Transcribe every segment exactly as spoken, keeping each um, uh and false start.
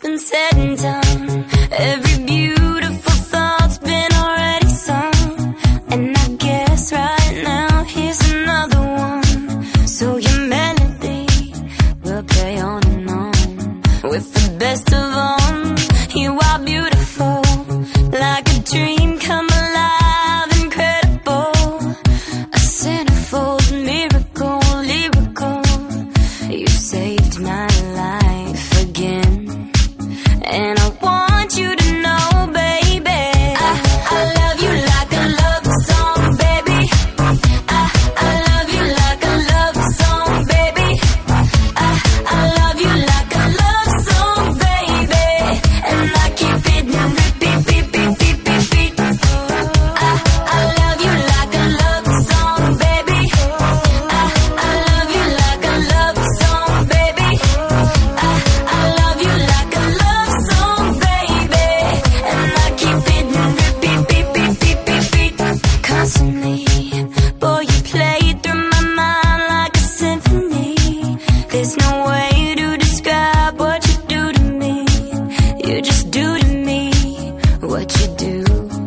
been said and done. Every beautiful thought's been already sung. And I guess right now here's another one. So your melody will play on and on. With the best of them, you are beautiful, like a dream come alive, incredible. A centerfold miracle, lyrical. You saved my life again. And I want you to know, baby, I, I love you like a love song, baby. I, I love you like a love song, baby. I, I love you like a love song, baby. And I keep it in repeat, beat, beat, beat, beat, beat. I, I love you like a love song, baby. I, I love you like a love song, baby. I, I love you like a love song, baby. And I keep it in repeat, beat, beat, beat, beat, beat. Constantly, boy, you play through my mind like a symphony. There's no way to describe what you do to me. You just do to me what you do.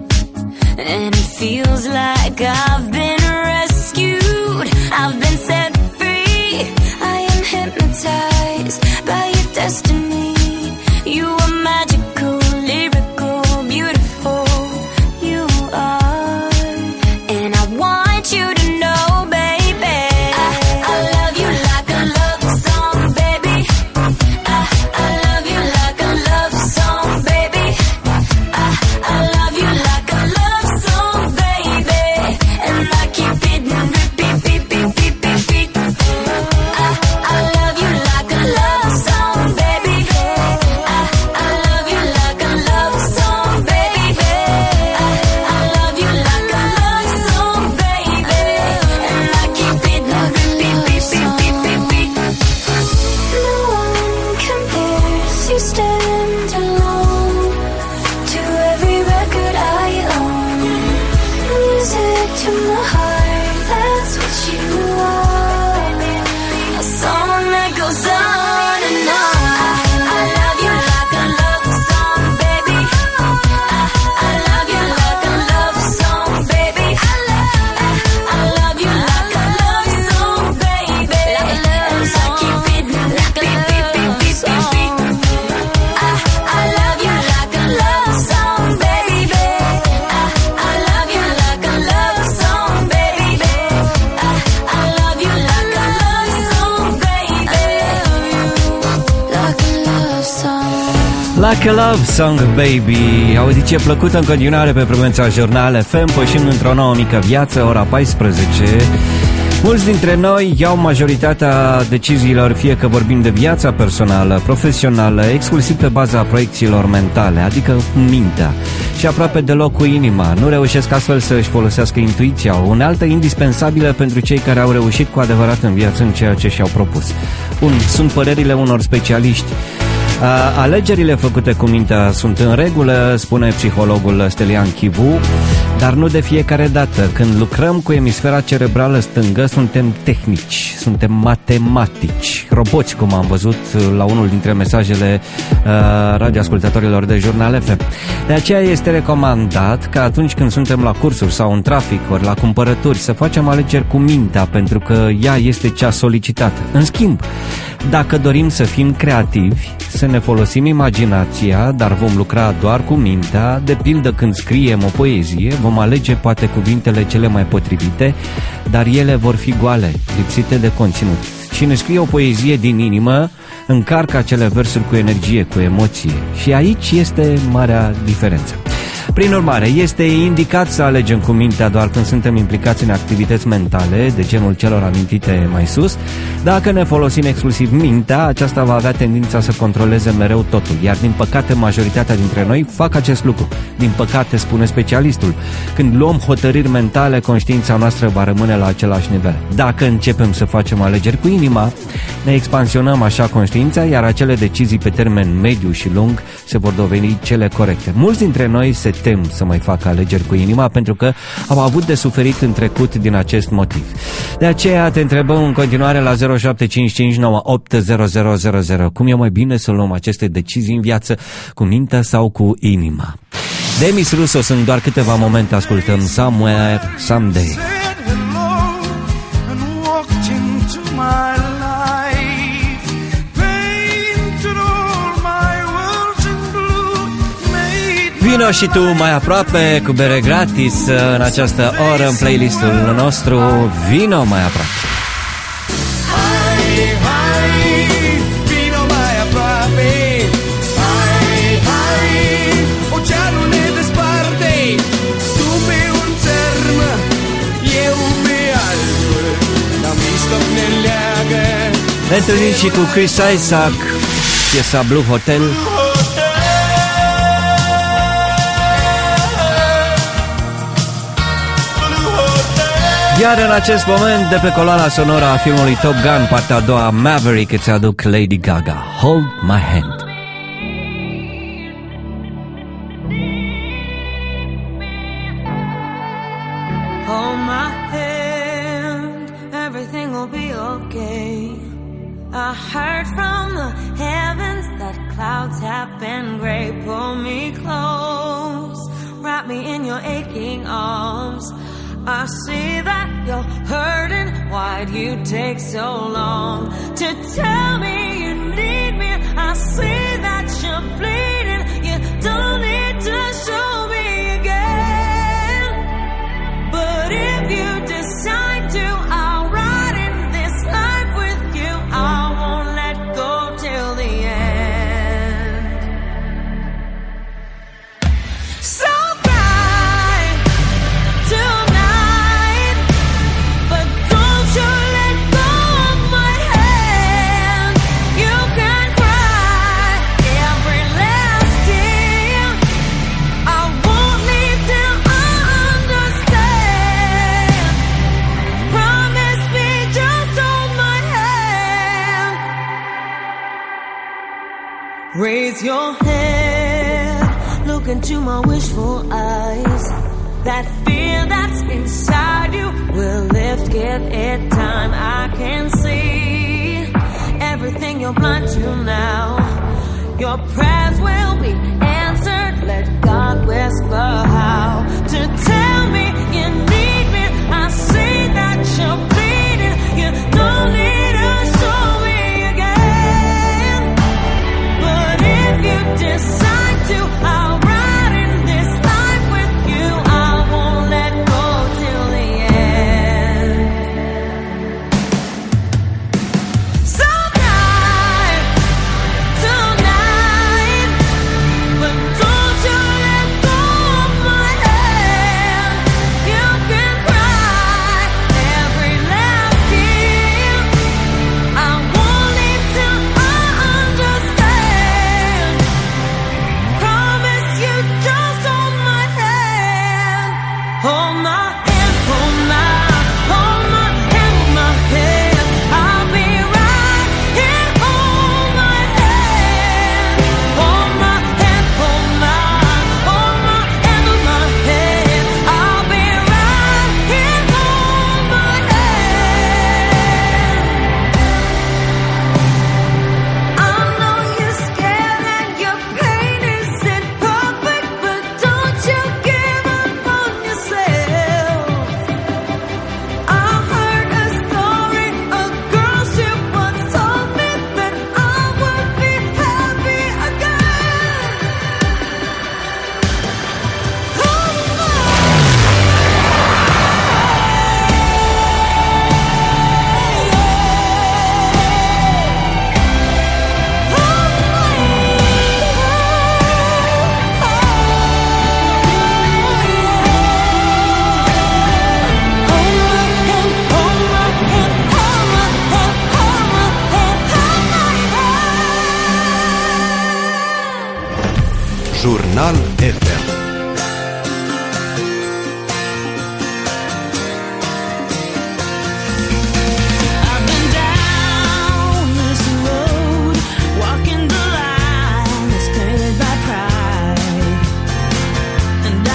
And it feels like I've been rescued. I've been set free. I am hypnotized by your destiny. You are magical, lyrical, beautiful. You are. And I want you to know, baby, I, I love you like a love song, baby. I, I love you like a love song, baby. I, I love you like a love song, baby. And I keep it in repeat, beat, beat, beat, beat, beat. I, I love you like a love song, baby. I, I love you like a love song, baby. I, I love you like a love song, baby. And I keep it in repeat, beat, beat, beat, beat, beat. No one compares, you stand alone to every record I own. Music to my heart, that's what you are. A song that goes on and on. I, I love you like a love song, baby. I, I love you like a love song, baby. I, I, I love you like a love song, baby. And I keep it like a beat, beat, beat, beat, beat. I, I love you like a love song, baby. I, I love you like a love song, baby. I, I love you like a love song, baby. Like a love song. Like a Love Song, Baby. Audiție plăcută în continuare pe frecvența Jurnal F M, pășind într-o nouă mică viață, ora paisprezece. Mulți dintre noi iau majoritatea deciziilor, fie că vorbim de viața personală, profesională, exclusiv pe baza proiecțiilor mentale, adică mintea, și aproape deloc cu inima. Nu reușesc astfel să își folosească intuiția, o unealtă indispensabilă pentru cei care au reușit cu adevărat în viață în ceea ce și-au propus. Bun, sunt părerile unor specialiști. Alegerile făcute cu mintea sunt în regulă, spune psihologul Stelian Chivu, dar nu de fiecare dată. Când lucrăm cu emisfera cerebrală stângă, suntem tehnici, suntem matematici, roboți, cum am văzut la unul dintre mesajele uh, radioascultătorilor de Jurnal F M. De aceea este recomandat că atunci când suntem la cursuri sau în trafic, ori la cumpărături, să facem alegeri cu mintea, pentru că ea este cea solicitată. În schimb, dacă dorim să fim creativi, să ne folosim imaginația, dar vom lucra doar cu mintea, de pildă când scriem o poezie, vom alege poate cuvintele cele mai potrivite, dar ele vor fi goale, lipsite de conținut. Cine scrie o poezie din inimă, încarcă acele versuri cu energie, cu emoție. Și aici este marea diferență. Prin urmare, este indicat să alegem cu mintea doar când suntem implicați în activități mentale, de genul celor amintite mai sus. Dacă ne folosim exclusiv mintea, aceasta va avea tendința să controleze mereu totul, iar din păcate majoritatea dintre noi fac acest lucru. Din păcate, spune specialistul, când luăm hotărâri mentale, conștiința noastră va rămâne la același nivel. Dacă începem să facem alegeri cu inima, ne expansionăm așa conștiința, iar acele decizii pe termen mediu și lung se vor doveni cele corecte. Mulți dintre noi se tem tem să mai facă alegeri cu inima, pentru că au avut de suferit în trecut din acest motiv. De aceea te întrebăm în continuare la zero șapte cinci cinci nouă opt zero zero zero zero cum e mai bine să luăm aceste decizii în viață, cu mintea sau cu inima. Demis Russo sunt doar câteva momente, ascultăm Somewhere, Someday. Vino și tu mai aproape cu bere gratis în această oră în playlistul nostru. Vino mai aproape. Hai, hai, vino mai aproape. Hai, hai, oceanul ne desparte. Tu pe un țărm, eu pe altul, dar mijloc ne leagă. Ne întâlnim și cu Chris Isaak, piesa Blue Hotel. Iar în acest moment, de pe coloana sonoră a filmului Top Gun, partea a doua, Maverick, îți aduc Lady Gaga, Hold My Hand. Hold my hand, everything will be okay. I heard from the heavens that clouds have been gray. Pull me close, wrap me in your aching arms. I see that you're hurting. Why'd you take so long to tell me you need me? I see that you're bleeding. You don't need to show me again. But if you decide to, I'll ride in this life with you. I won't let go till the end. So raise your head, look into my wishful eyes. That fear that's inside you will lift, give it time. I can see everything you're blind to now. Your prayers will be answered. Let God whisper how to tell me you need me. I see that you're bleeding. You don't need to show me again. But if you decide to, I'll ride in this life with you. I won't let go till the end. Sometime tonight, but don't you let go of my hand. You can cry every last tear. I won't leave till I understand. Promise you just hold my hand. Hold my hand, hold my, hold my hand, hold my hand. I'll be right here. Hold my hand, hold my hand, hold my, hold my hand, hold my hand. I'll be right here. Hold my hand. I know you're scared and your pain isn't perfect, but don't you give up on yourself. I heard a story, a girl she once told me that I would be happy again. Hold my Jurnal F M. I've been down this road, walking the line that's painted by pride, and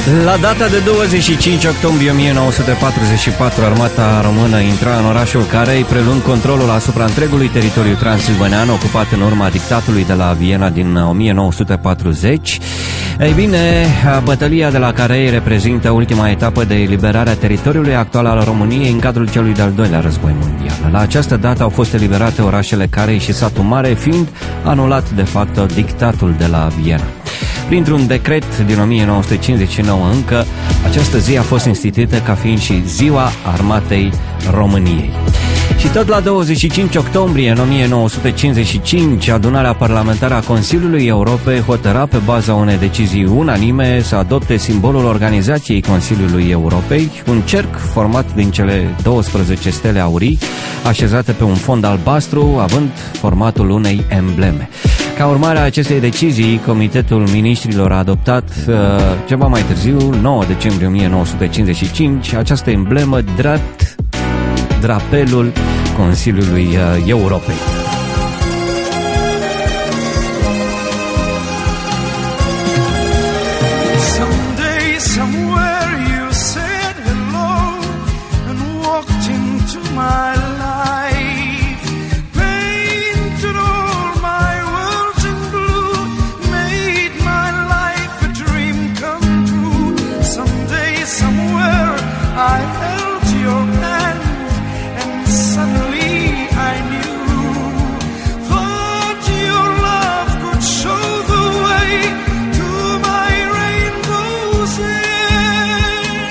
La data de douăzeci și cinci octombrie o mie nouă sute patruzeci și patru, armata română intra în orașul Carei, preluând controlul asupra întregului teritoriu transilvanean ocupat în urma dictatului de la Viena din o mie nouă sute patruzeci. Ei bine, bătălia de la Carei reprezintă ultima etapă de eliberare a teritoriului actual al României în cadrul celui de-al doilea război mondial. La această dată au fost eliberate orașele Carei și Satul Mare, fiind anulat de facto dictatul de la Viena. Printr-un decret din o mie nouă sute cincizeci și nouă încă, această zi a fost instituită ca fiind și Ziua Armatei României. Și tot la douăzeci și cinci octombrie în o mie nouă sute cincizeci și cinci, adunarea parlamentară a Consiliului Europei hotăra pe baza unei decizii unanime să adopte simbolul organizației Consiliului Europei, un cerc format din cele douăsprezece stele aurii, așezate pe un fond albastru, având formatul unei embleme. Ca urmare a acestei decizii, Comitetul Ministrilor a adoptat uh, ceva mai târziu, nouă decembrie o mie nouă sute cincizeci și cinci, această emblemă drept drapelul Consiliului uh, Europei. Someday, somewhere you said hello and walked into my life, painted all my worlds in blue, made my life a dream come true. Someday, somewhere I held your hand and suddenly I knew, thought your love could show the way to my rainbow's end.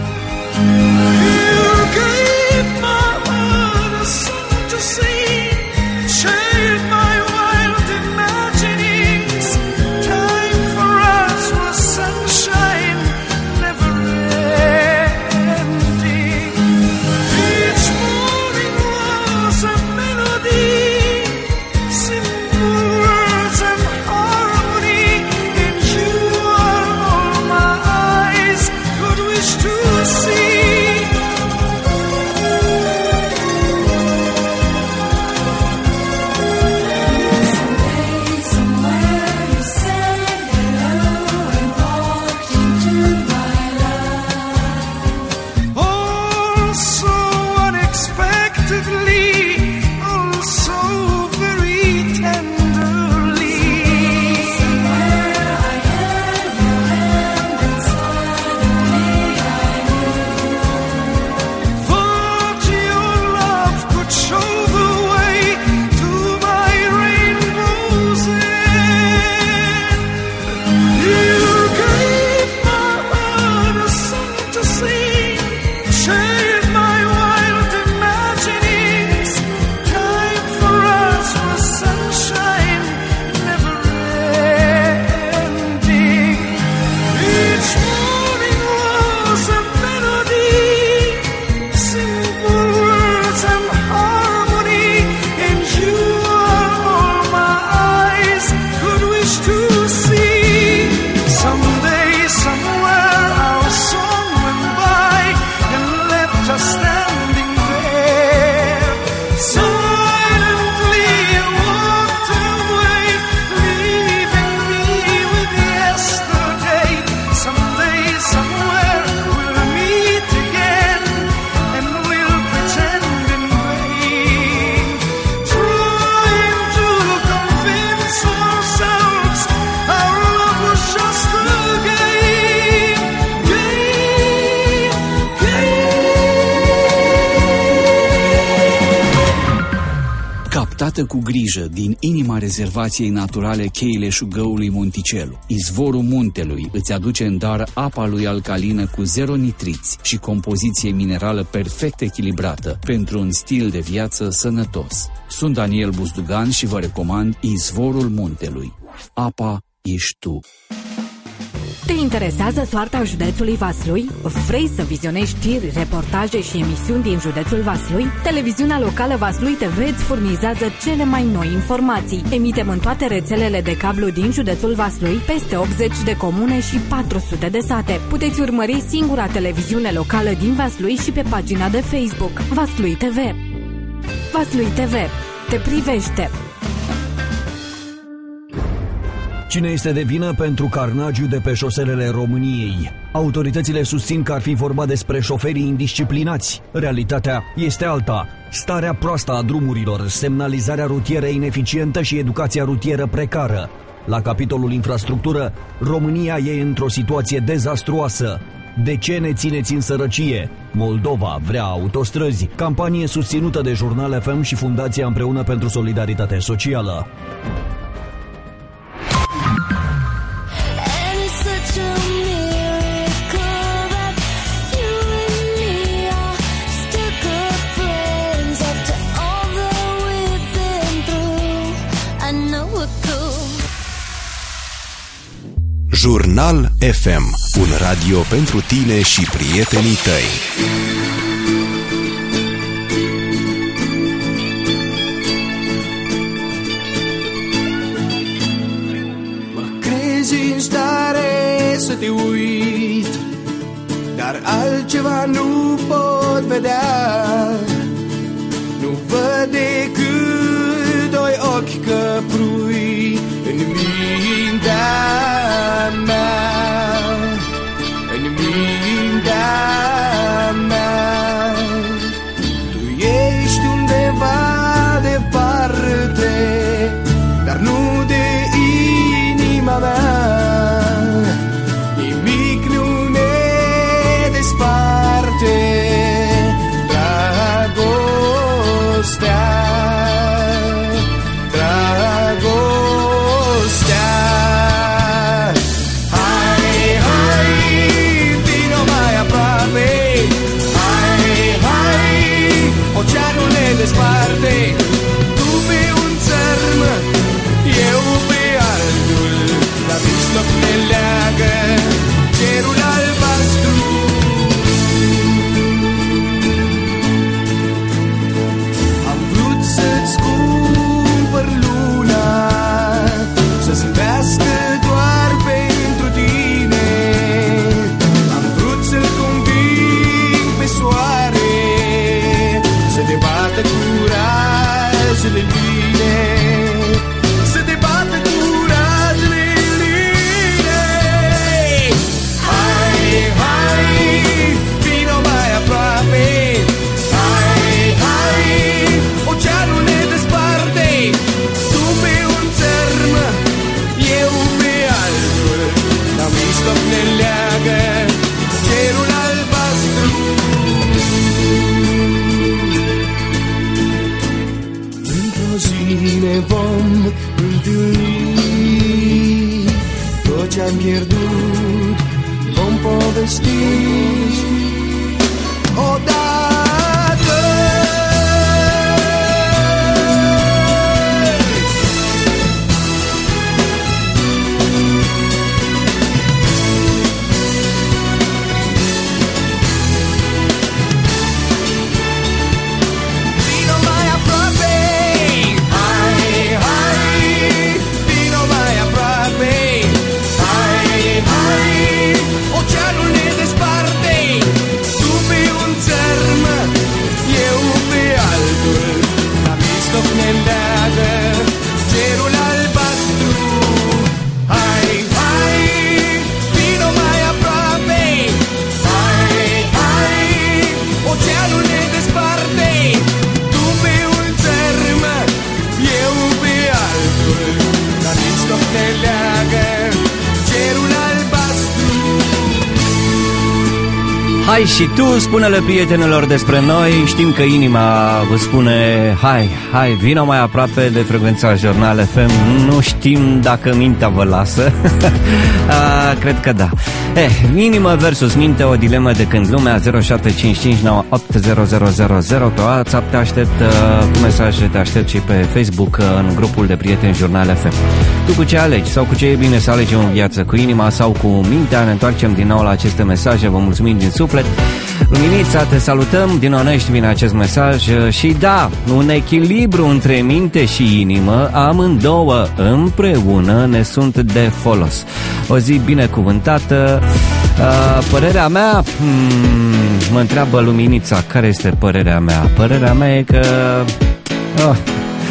You gave my heart a song to sing, shared my wild imaginings. Time for us was sunshine, never ending. Each morning was a melody, simple words and harmony. And you are all my eyes could wish to see. Somewhere you said hello and walked into my life. All so unexpectedly, all so very tenderly. Where I held your hand and suddenly I knew, Thought your love could show the way to my rainbow's end. You gave my heart a song to sing, shared my wild imaginings. Time for us was sunshine, never ending. Each morning was a melody, simple words and harmony. And you are all my eyes could wish to see. Someday, somewhere, our song went by and left us standing there. Silently you walked away, leaving me with yesterday. Someday, somewhere, we'll meet again and we'll pretend in vain, trying to convince ourselves our love was just a game, game, game. Captată cu grijă din inima rezervației naturale Cheile Șugăului Monticelu, izvorul muntelui îți aduce în dar apa lui alcalină cu zero nitriți și compoziție minerală perfect echilibrată pentru un stil de viață sănătos. Sunt Daniel Buzdugan și vă recomand Izvorul Muntelui. Apa ești tu. Te interesează soarta județului Vaslui? Vrei să vizionezi știri, reportaje și emisiuni din județul Vaslui? Televiziunea locală Vaslui T V îți furnizează cele mai noi informații. Emitem în toate rețelele de cablu din județul Vaslui, peste optzeci de comune și patru sute de sate. Puteți urmări singura televiziune locală din Vaslui și pe pagina de Facebook Vaslui T V. Vaslui T V te privește. Cine este de vină pentru carnagiul de pe șoselele României? Autoritățile susțin că ar fi vorba despre șoferii indisciplinați. Realitatea este alta. Starea proastă a drumurilor, semnalizarea rutieră ineficientă și educația rutieră precară. La capitolul infrastructură, România e într-o situație dezastruoasă. De ce ne țineți în sărăcie? Moldova vrea autostrăzi. Campanie susținută de Jurnal F M și Fundația Împreună pentru Solidaritate Socială. Jurnal F M, un radio pentru tine și prietenii tăi. Mă crezi în stare să te uit, dar altceva nu pot vedea. Nu văd decât doi ochi căprui în mintea mea, în mintea mea. Tu ești undeva departe, dar nu de inima mea. Nimic nu ne desparte, dragostea, dragostea. Oceanul ne desparte, tu pe un țărm, eu pe altul. La mijloc ne leagă cerul albastru. Am vrut să-ți cumpăr luna, să zâmbească doar pentru tine. Am vrut să-l conving pe soare, să te bată curajele line, să te bată curajele line. Hai, hai, vino mai aproape. Hai, hai, oceanul ne desparte, tu pe un țărm, eu pe altul. La mijloc ne leagă cerul albastru. Ne vom întâlni, tot ce-am pierdut vom povesti odată. Oceanul ne desparte, tu pe un țărm, eu pe altul. La mijloc ne leagă cerul albastru. Hai, hai, vino mai aproape. Hai, hai, oceanul ne desparte, tu pe un țărm, eu pe altul. La mijloc ne leagă cerul albastru. Hai și tu, spune-le prietenilor despre noi. Știm că inima vă spune hai, hai, vino mai aproape de frecvența Jurnal F M. Nu știm dacă mintea vă lasă. A, cred că da. Eh, inimă versus minte, o dilemă de când lumea. Zero șapte cinci cinci nouă opt zero zero zero zero. Pe WhatsApp te aștept, cu mesaje te aștept și pe Facebook, în grupul de prieteni Jurnal F M. Tu cu ce alegi sau cu ce e bine să alegem în viață, cu inima sau cu mintea? Ne întoarcem din nou la aceste mesaje. Vă mulțumim din suflet. Luminița, te salutăm, din Onești vine acest mesaj. Și da, un echilibru între minte și inimă, amândouă împreună ne sunt de folos. O zi binecuvântată. Uh, părerea mea, hmm, mă întreabă Luminița, care este părerea mea? Părerea mea e că oh,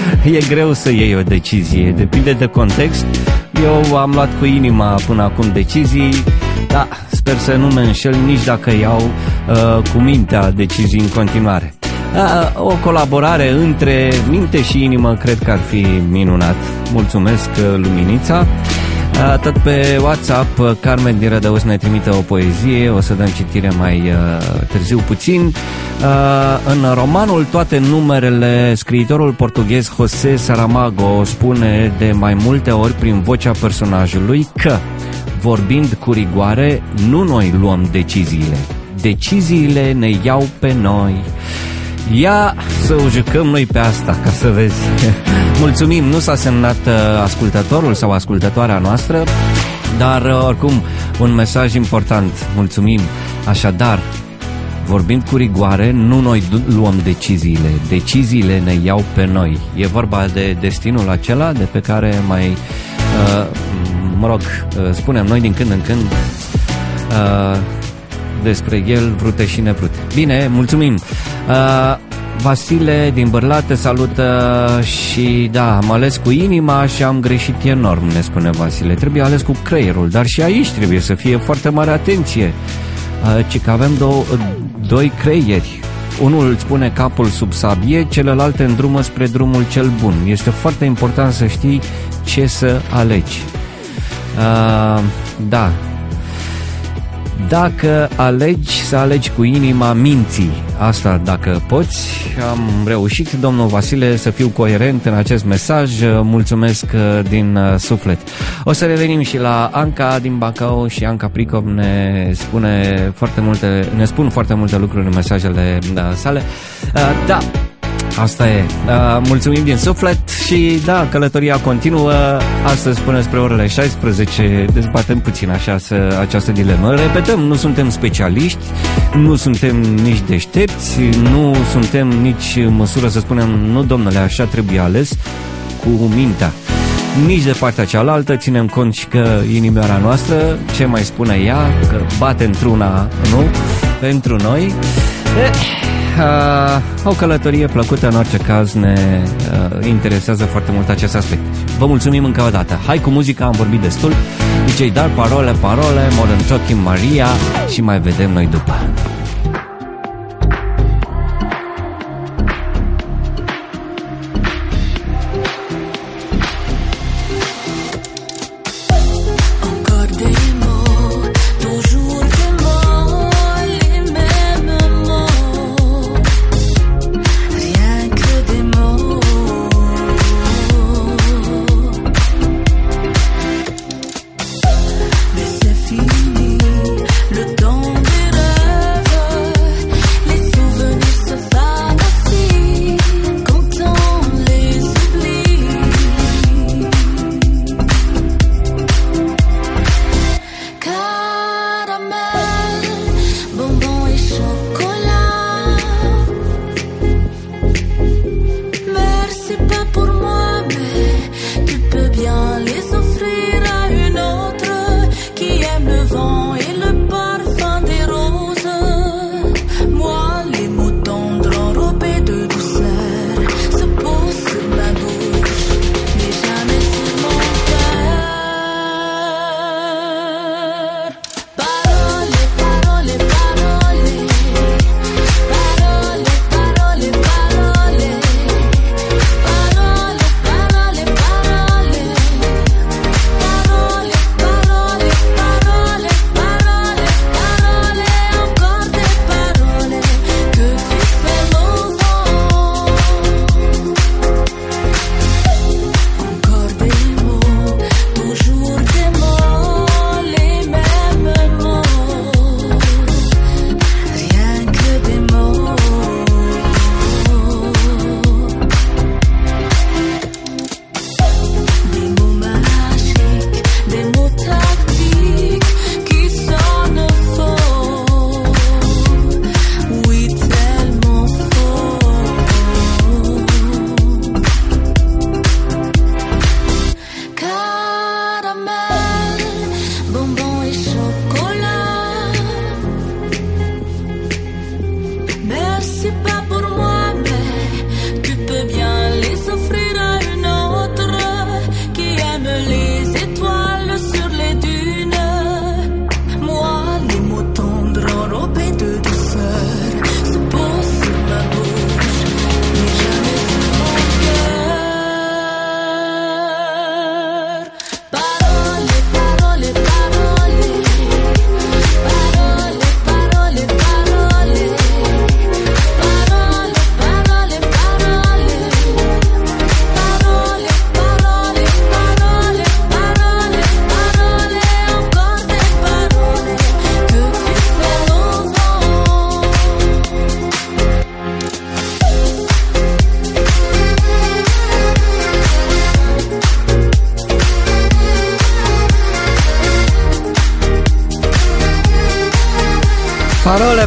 E greu să iei o decizie, depinde de context. Eu am luat cu inima până acum decizii, da, sper să nu mă înșel nici dacă iau uh, cu mintea decizii în continuare. Uh, o colaborare între minte și inimă cred că ar fi minunat. Mulțumesc, Luminița. Uh, tot pe WhatsApp, Carmen din Rădăuț ne trimite o poezie, o să dăm citire mai uh, târziu puțin. Uh, în romanul Toate numerele, scriitorul portughez José Saramago spune de mai multe ori prin vocea personajului că, vorbind cu rigoare, nu noi luăm deciziile, deciziile ne iau pe noi. Ia să o jucăm noi pe asta, ca să vezi. Mulțumim, nu s-a semnat uh, ascultătorul sau ascultătoarea noastră, dar uh, oricum un mesaj important. Mulțumim. Așadar, vorbind cu rigoare, nu noi luăm deciziile, deciziile ne iau pe noi. E vorba de destinul acela de pe care mai, uh, mă rog, uh, spunem noi din când în când uh, despre el, vrute și nevrute. Bine, mulțumim. Uh, Vasile din Bârlate salută și da, am ales cu inima și am greșit enorm, ne spune Vasile. Trebuie ales cu creierul, dar și aici trebuie să fie foarte mare atenție. Uh, ci că avem două, doi creieri. Unul îți pune capul sub sabie, celălalt în drumă spre drumul cel bun. Este foarte important să știi ce să alegi. Uh, da. Dacă alegi, să alegi cu inima minții. Asta dacă poți. Am reușit, domnul Vasile, să fiu coerent în acest mesaj. Mulțumesc din suflet. O să revenim și la Anca din Bacău și Anca Pricop ne spune foarte multe, ne spun foarte multe lucruri în mesajele sale. Da, asta e. Mulțumim din suflet și da, călătoria continuă. Astăzi până spre orele șaisprezece dezbatem puțin așa să, această dilemă. Repetăm, nu suntem specialiști, nu suntem nici deștepți, nu suntem nici în măsură să spunem nu domnule, așa trebuie ales, cu mintea. Nici de partea cealaltă, ținem cont și că inimioara noastră, ce mai spune ea, că bate într-una, nu? Pentru noi. Eh. Uh, o călătorie plăcută, în orice caz ne uh, interesează foarte mult acest aspect. Vă mulțumim încă o dată. Hai cu muzica, am vorbit destul. D J Dar, parole, parole, Modern Talking, Maria și mai vedem noi după. Le temps des rêves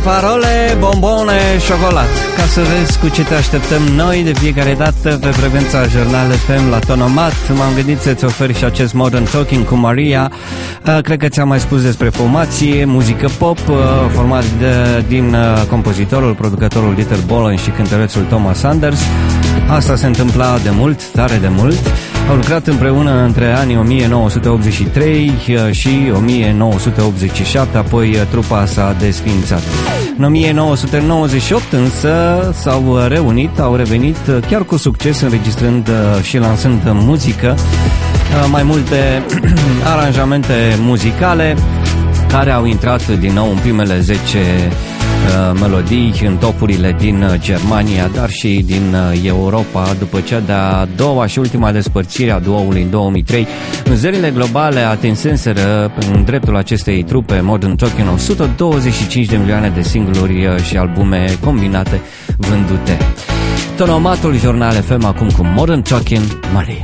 Farole, bombone, șocolat. Ca să vezi cu ce te așteptăm noi de fiecare dată pe frecvența Jurnal F M la Tonomat. M-am gândit să-ți ofer și acest Modern Talking cu Maria. Cred că ți-am mai spus despre formație, muzică pop, format de, din compozitorul, producătorul Dieter Bohlen și cântărețul Thomas Sanders. Asta se întâmpla de mult, tare de mult. Au lucrat împreună între anii o mie nouă sute optzeci și trei și o mie nouă sute optzeci și șapte, apoi trupa s-a desființat. În o mie nouă sute nouăzeci și opt însă s-au reunit, au revenit chiar cu succes, înregistrând și lansând muzică, mai multe aranjamente muzicale care au intrat din nou în primele zece melodii în topurile din Germania, dar și din Europa, după cea de-a doua și ultima despărțire a duoului în două mii trei. Vânzările globale atinsenseră în dreptul acestei trupe Modern Talking o sută douăzeci și cinci de milioane de singluri și albume combinate vândute. Tonomatul Jurnal F M acum cu Modern Talking, Maria.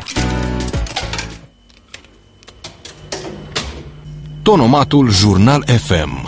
Tonomatul Jurnal F M.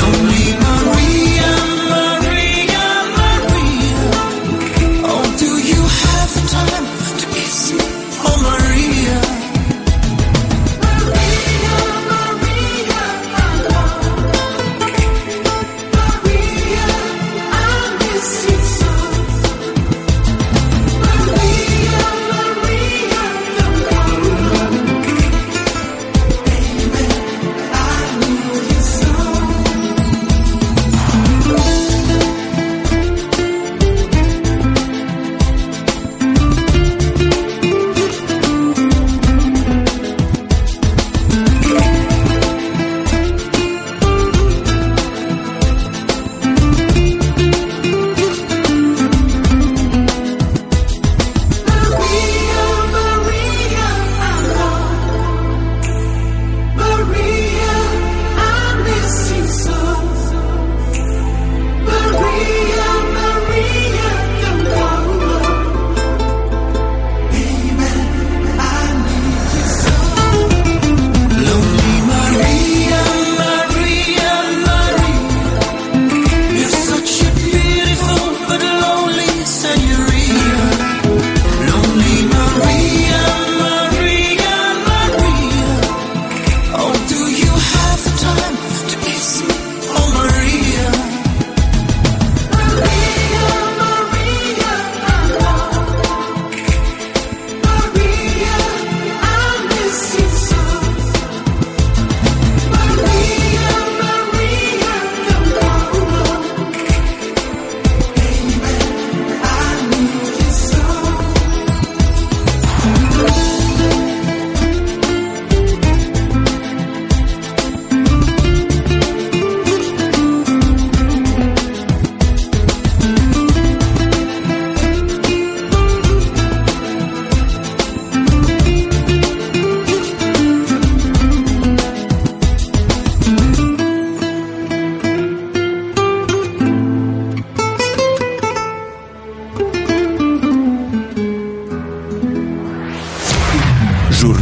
Do you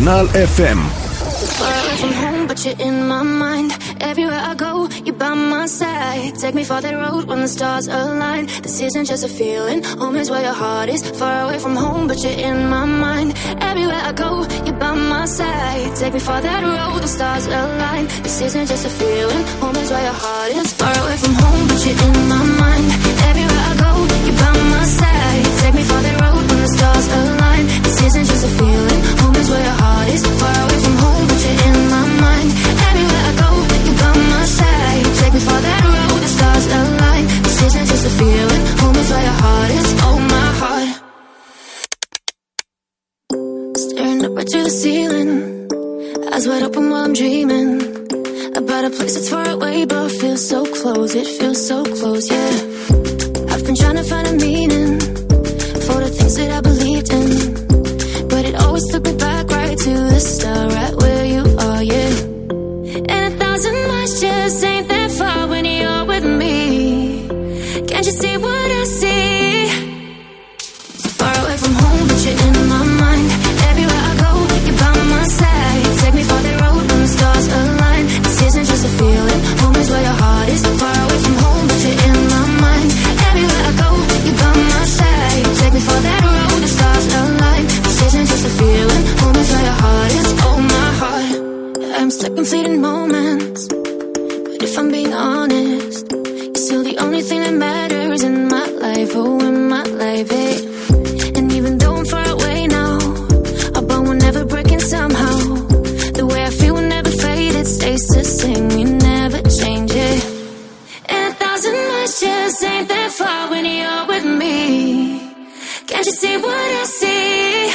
Jurnal F M. Far away from home, but you're in my mind. Everywhere I go, you're by my side. Take me for that road when the stars align. This isn't just a feeling, home is where your heart is. Far away from home, but you're in my mind. Everywhere I go, you're by my side. Take me for that road, the stars align. This isn't just a feeling, home is where your heart is. Far away from home, but you're in my mind. Everywhere I go, you're by my side. Take me for that road when the stars align. This isn't just a feeling, home is where your heart is. Far away from home, but you're in my mind. Everywhere I go, you're by my side. Take me for that road, the stars align. This isn't just a feeling, home is where your heart is. Oh, my heart. Staring up right to the ceiling, eyes wide open while I'm dreaming about a place that's far away but feels so close. It feels so close, yeah. I've been trying to find a meaning for the things that I believed in, but it always took me back right to the start, right where you are, yeah. And a thousand miles just ain't that far when you're with me. Can't you see what I see? So far away from home, but you're in my mind. Everywhere I go, you're by my side. Take me for that road when the stars align. This isn't just a feeling, home is where your heart is. Far away from home, but you're in my mind. Everywhere I go, you're by my side. Take me for that road, the stars align. This isn't just a feeling, home is where your heart is. Oh, my heart. I'm stuck in fleeting moments, but if I'm being honest, you're still the only thing that matters in my life. Oh, in my life, eh? And even though I'm far away now, our bond will never break in somehow. The way I feel will never fade, it stays the same, we never change it. And a thousand miles just ain't that far when you're with me. Can't you see what I see?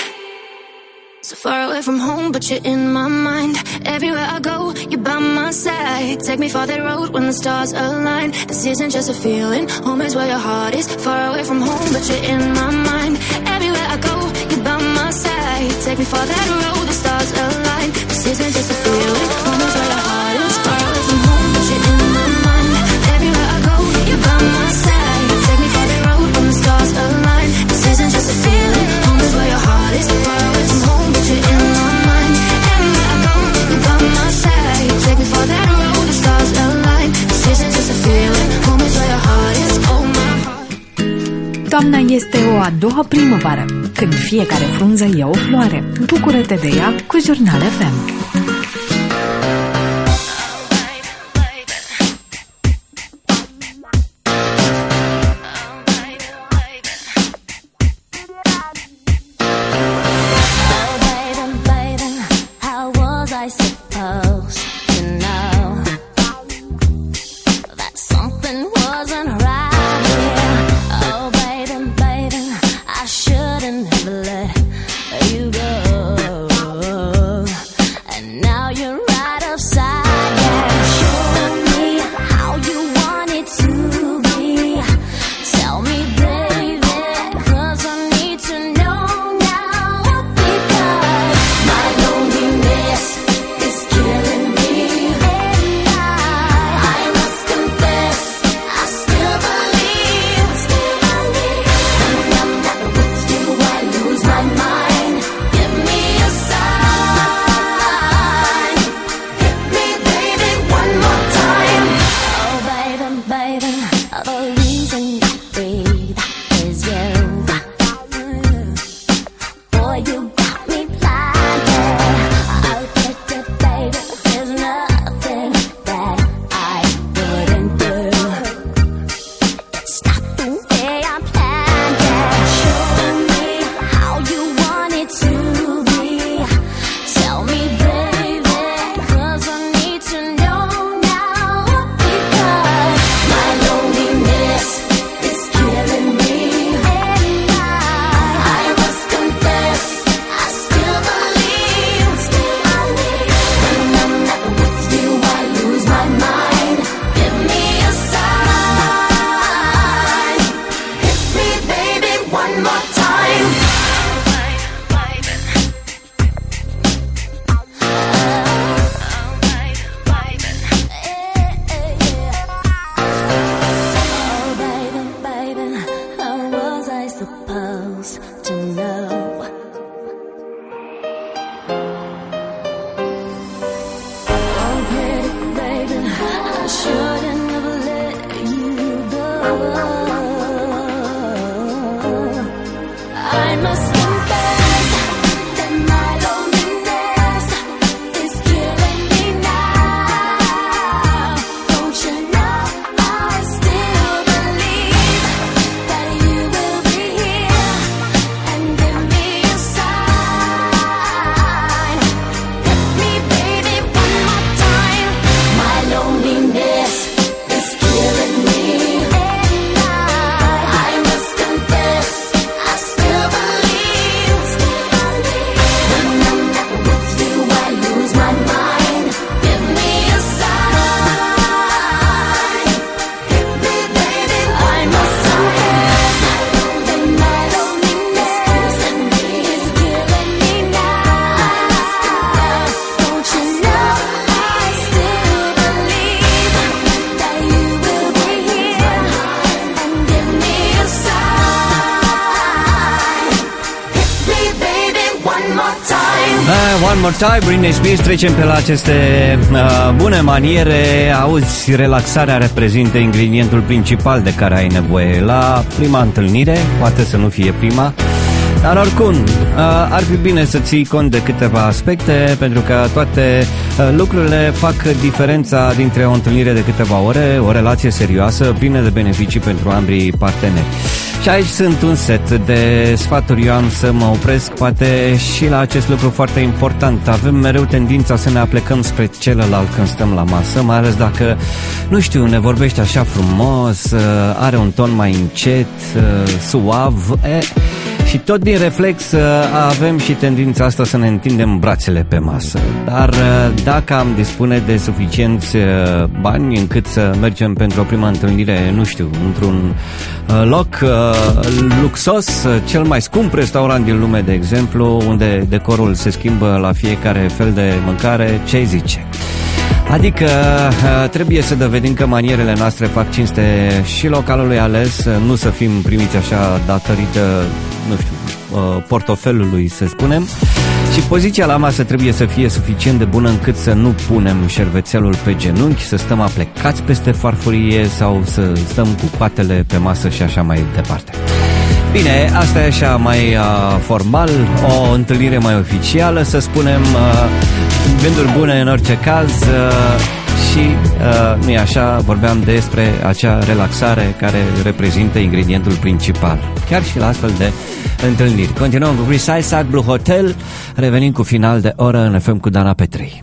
So far away from home, but you're in my mind. Everywhere I go, you're by my side. Take me for that road when the stars align. This isn't just a feeling, home is where your heart is. Far away from home, but you're in my mind. Everywhere I go, you're by my side. Take me for that road, the stars align. This isn't just a feeling, home is where your heart is. Far away from home, but you're in my mind. Everywhere I go, you're by my side. Take me for that road when the stars align. This isn't just a feeling, home is where your heart is. Far away from home, but you're in my mind. Everywhere I go, you're by my side. Take me for that road, the stars align. This isn't just a feeling, home is where your heart is. Oh, my heart. Toamna este o a doua primăvară, când fiecare frunză e o floare. Bucură-te de ea cu Jurnal F M. Uh, one more time, Britney Spears. Trecem pe la aceste uh, bune maniere. Auzi, relaxarea reprezintă ingredientul principal de care ai nevoie la prima întâlnire. Poate să nu fie prima, dar oricum uh, ar fi bine să ții cont de câteva aspecte, pentru că toate uh, lucrurile fac diferența dintre o întâlnire de câteva ore, o relație serioasă, plină de beneficii pentru ambii parteneri. Și aici sunt un set de sfaturi. Eu am să mă opresc poate și la acest lucru foarte important. Avem mereu tendința să ne aplecăm spre celălalt când stăm la masă, mai ales dacă, nu știu, ne vorbește așa frumos, are un ton mai încet, suav, e, și tot din reflex avem și tendința asta să ne întindem brațele pe masă. Dar dacă am dispune de suficienți bani încât să mergem pentru o primă întâlnire, nu știu, într-un loc luxos, cel mai scump restaurant din lume, de exemplu, unde decorul se schimbă la fiecare fel de mâncare, ce zice? Adică trebuie să dovedim că manierele noastre fac cinste și localului ales, nu să fim primiți așa datorită, nu știu, portofelului, să spunem. Și poziția la masă trebuie să fie suficient de bună încât să nu punem șervețelul pe genunchi, să stăm aplecați peste farfurie sau să stăm cu coatele pe masă și așa mai departe. Bine, asta e așa mai uh, formal, o întâlnire mai oficială, să spunem, uh, gânduri bune în orice caz uh, și, uh, nu-i așa, vorbeam despre acea relaxare care reprezintă ingredientul principal, chiar și la astfel de întâlniri. Continuăm cu Chris Isaak, Blue Hotel, revenim cu final de oră în F M cu Dana Petrei.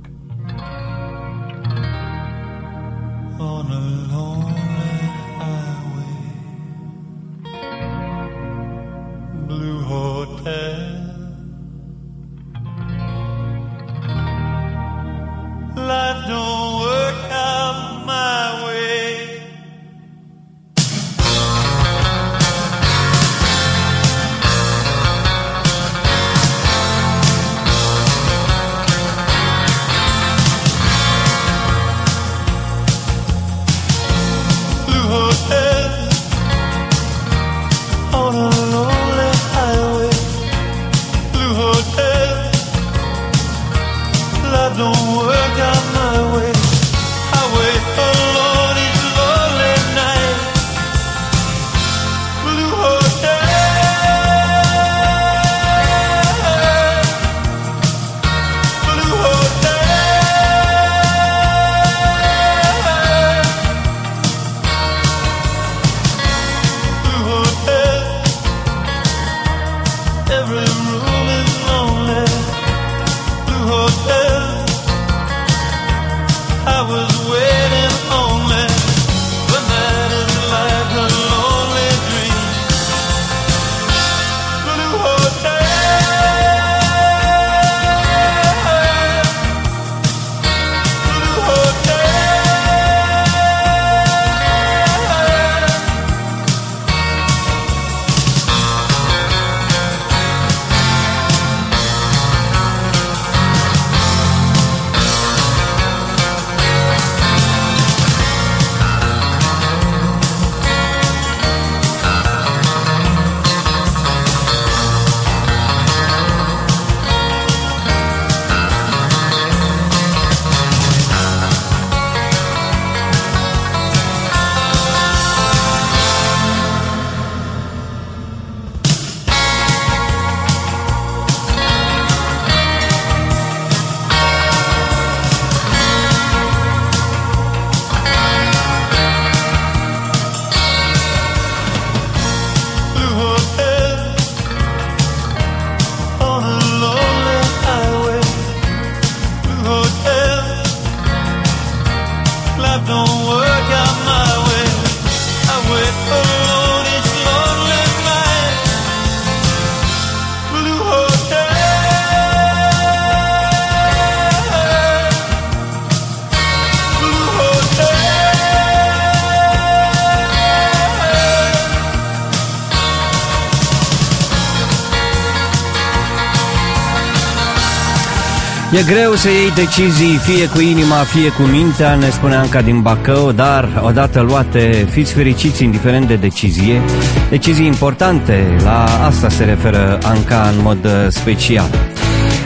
E greu să iei decizii, fie cu inima, fie cu mintea, ne spune Anca din Bacău, dar odată luate, fiți fericiți indiferent de decizie. Decizii importante, la asta se referă Anca în mod special.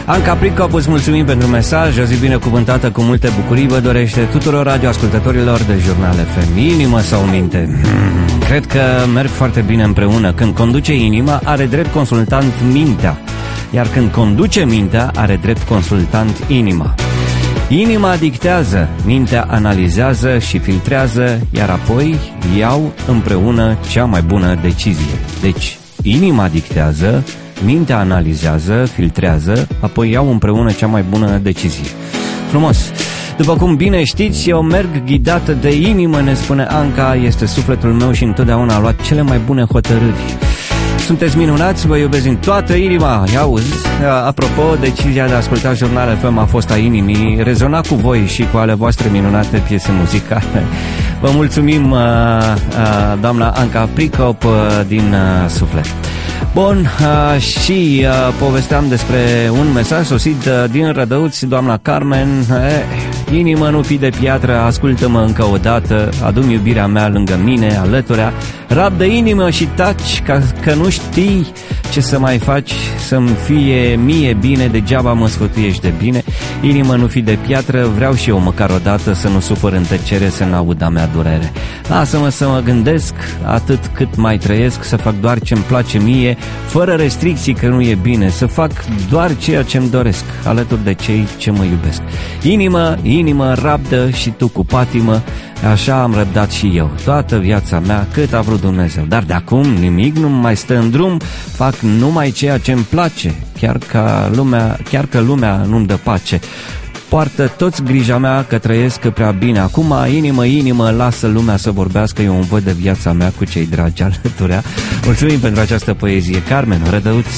Anca Pricop, îți mulțumim pentru mesaj. O zi binecuvântată cu multe bucurii vă dorește tuturor radioascultătorilor de Jurnal F M. Inimă sau minte? Hmm, cred că merg foarte bine împreună. Când conduce inima, are drept consultant mintea, iar când conduce mintea, are drept consultant inima. Inima dictează, mintea analizează și filtrează, iar apoi iau împreună cea mai bună decizie. Deci, inima dictează, mintea analizează, filtrează, apoi iau împreună cea mai bună decizie. Frumos! După cum bine știți, eu merg ghidată de inimă, ne spune Anca, este sufletul meu și întotdeauna a luat cele mai bune hotărâri. Sunteți minunați, vă iubesc din toată inima. Ia auzi, apropo, decizia de a asculta Jurnal F M a fost a inimii, rezona cu voi și cu ale voastre minunate piese muzicale. Vă mulțumim, doamna Anca Pricop, din suflet. Bun, uh, și uh, povesteam despre un mesaj sosit uh, din Rădăuți, doamna Carmen. eh, Inimă, nu fi de piatră, ascultă-mă încă o dată, adu-mi iubirea mea lângă mine, alăturea. Rabdă inimă și taci, ca că nu știi ce să mai faci, să-mi fie mie bine, degeaba mă sfătuiești de bine. Inimă, nu fi de piatră, vreau și eu măcar o dată să nu supăr în tăcere, să n-aud a mea durere. Lasă-mă să mă gândesc, atât cât mai trăiesc, să fac doar ce-mi place mie, fără restricții, că nu e bine, să fac doar ceea ce-mi doresc, alături de cei ce mă iubesc. Inimă, inimă, rabdă și tu cu patimă, așa am răbdat și eu, toată viața mea, cât a vrut Dumnezeu. Dar de acum nimic nu mai stă în drum, fac numai ceea ce-mi place, chiar, ca lumea, chiar că lumea nu-mi dă pace. Poartă toți grija mea că trăiesc prea bine. Acum, inimă, inimă, lasă lumea să vorbească, eu îmi văd de viața mea cu cei dragi alăturea. Mulțumim pentru această poezie. Carmen, Rădăuți.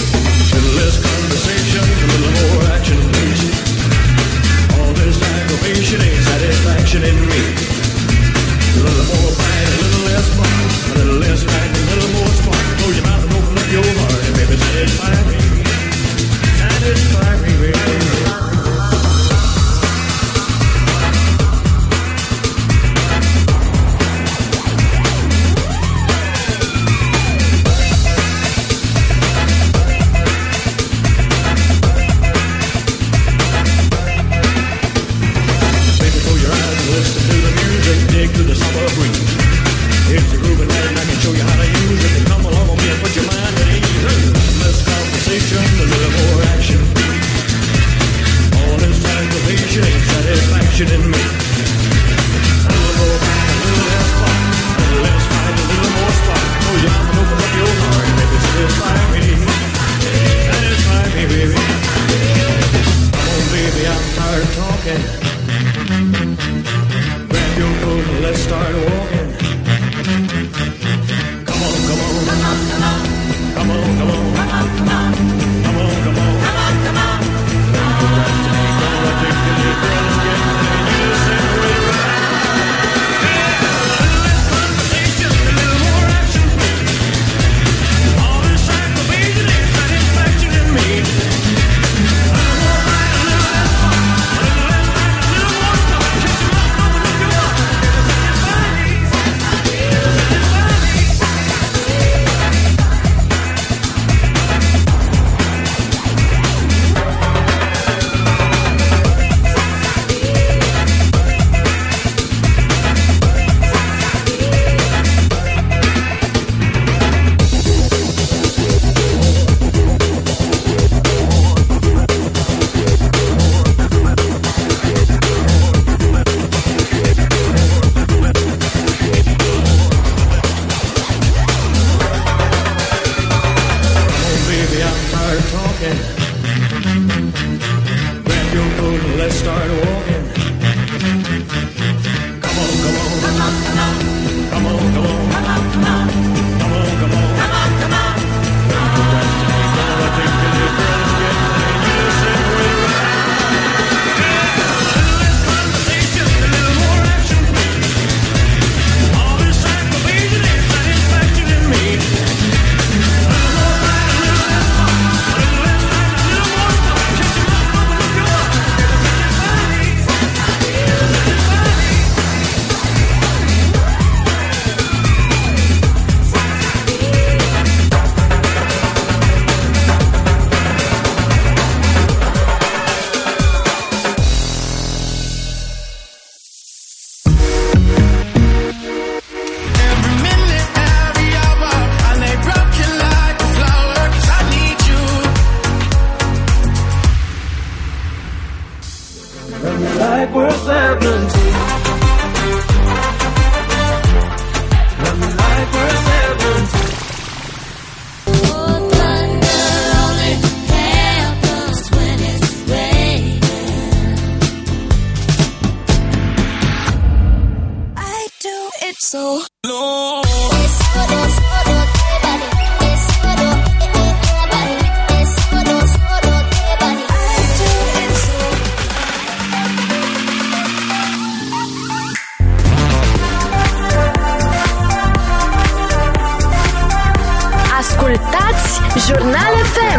Ascultați Jurnal F M.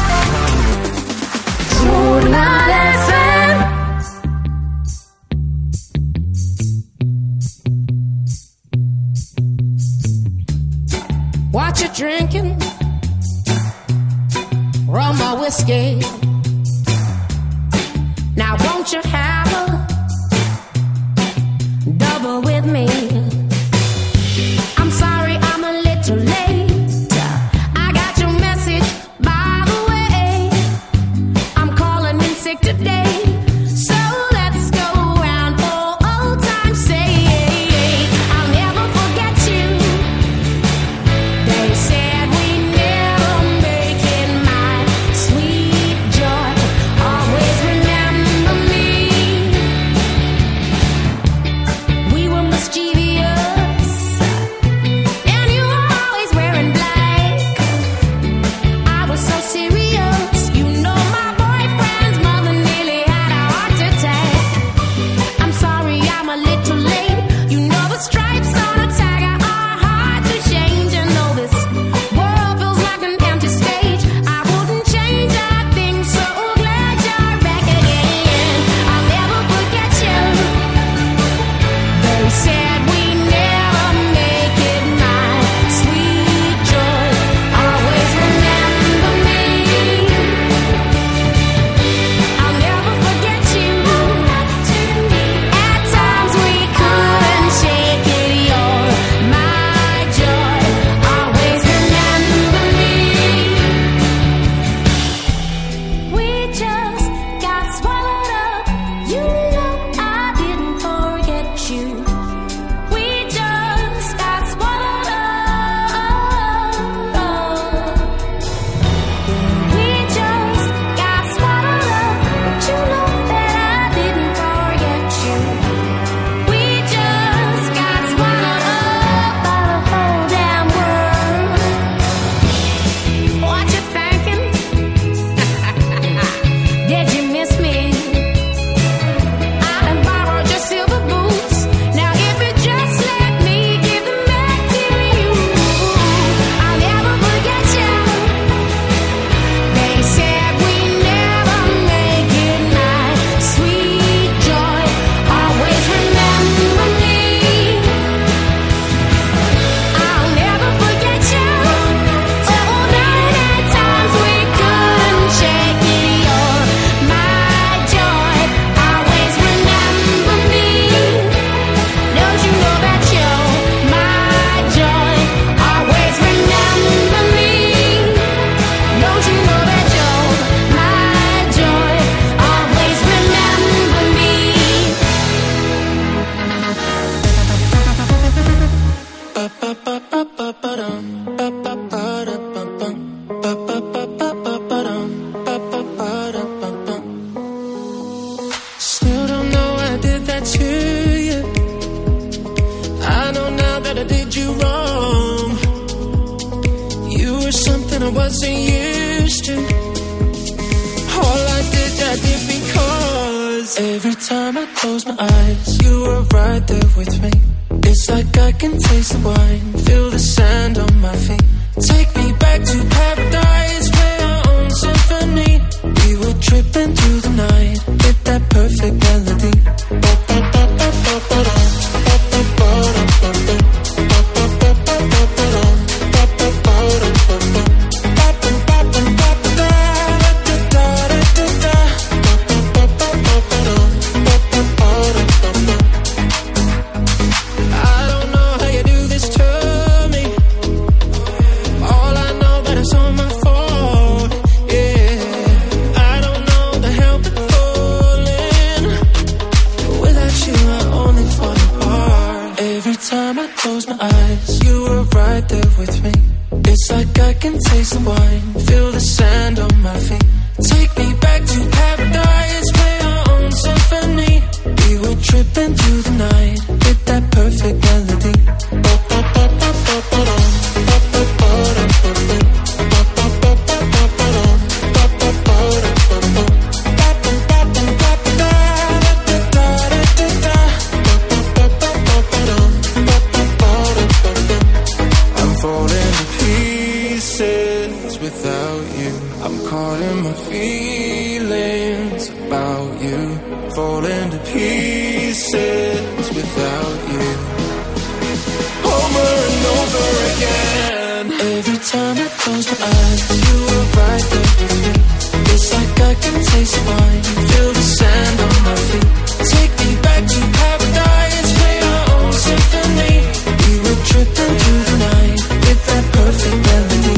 Jurnal F M. What you drinking? Rum or whiskey? Now won't you have a double with me? I'm sorry I'm a little late. I got your message by the way. I'm calling in sick today, so let's go round for old time's sake. I'll never forget you. They said we never make it, my sweet joy. Always remember me. We were mischievous, and you were always wearing black. I was so serious, you know my boyfriend's mother nearly had a heart attack. I'm sorry I'm a little late. You know the stripes on a tiger are hard to change. And though this world feels like an empty stage, I wouldn't change a thing. So glad you're back again. I'll never forget you. They said we never make it, my sweet joy. Always remember me. I'll never forget you. At times we couldn't shake it. You're my joy. Always remember me. We just got swallowed up. You know I didn't forget you. We just got swallowed up. We just got swallowed up. But you know that I didn't forget you. We just got swallowed up by the whole damn world. What you thinking? Did you miss me? I done borrowed your silver boots. Now if you just let me give them back to you, I'll never forget you. They said we never make it, my sweet joy. Always remember me. I'll never forget you. Oh, night at times we couldn't shake it. You're my joy. Always remember me. Don't you know that you're my joy? Always remember me. Don't you know that you're my joy? Always remember me. Still don't know I did that to you. I know now that I did you wrong. You were something I wasn't used to. All I did, I did because every time I close my eyes, you were right there with me. It's like I can taste the wine, feel the sand on my feet. Take me back to paradise, play our own symphony. We were tripping through the night, with that perfect melody. I don't know how you do this to me. All I know that it's all my fault. Yeah, I don't know the help but falling. Without you, I only fall apart. Every time I close my eyes, you were right there with me. It's like I can taste the wine, feel the sand on my feet. Take me back to paradise, play our own symphony. We were tripping through the night, with that perfect melody. I'm falling to pieces. existence without you. I'm caught in my feelings about you, falling to pieces without you. Over and over again, every time I close my eyes, you were right there. It's like I can taste wine, feel the sand on my feet. Take me back to paradise, play our own symphony. We were tripping through the night with that perfect melody.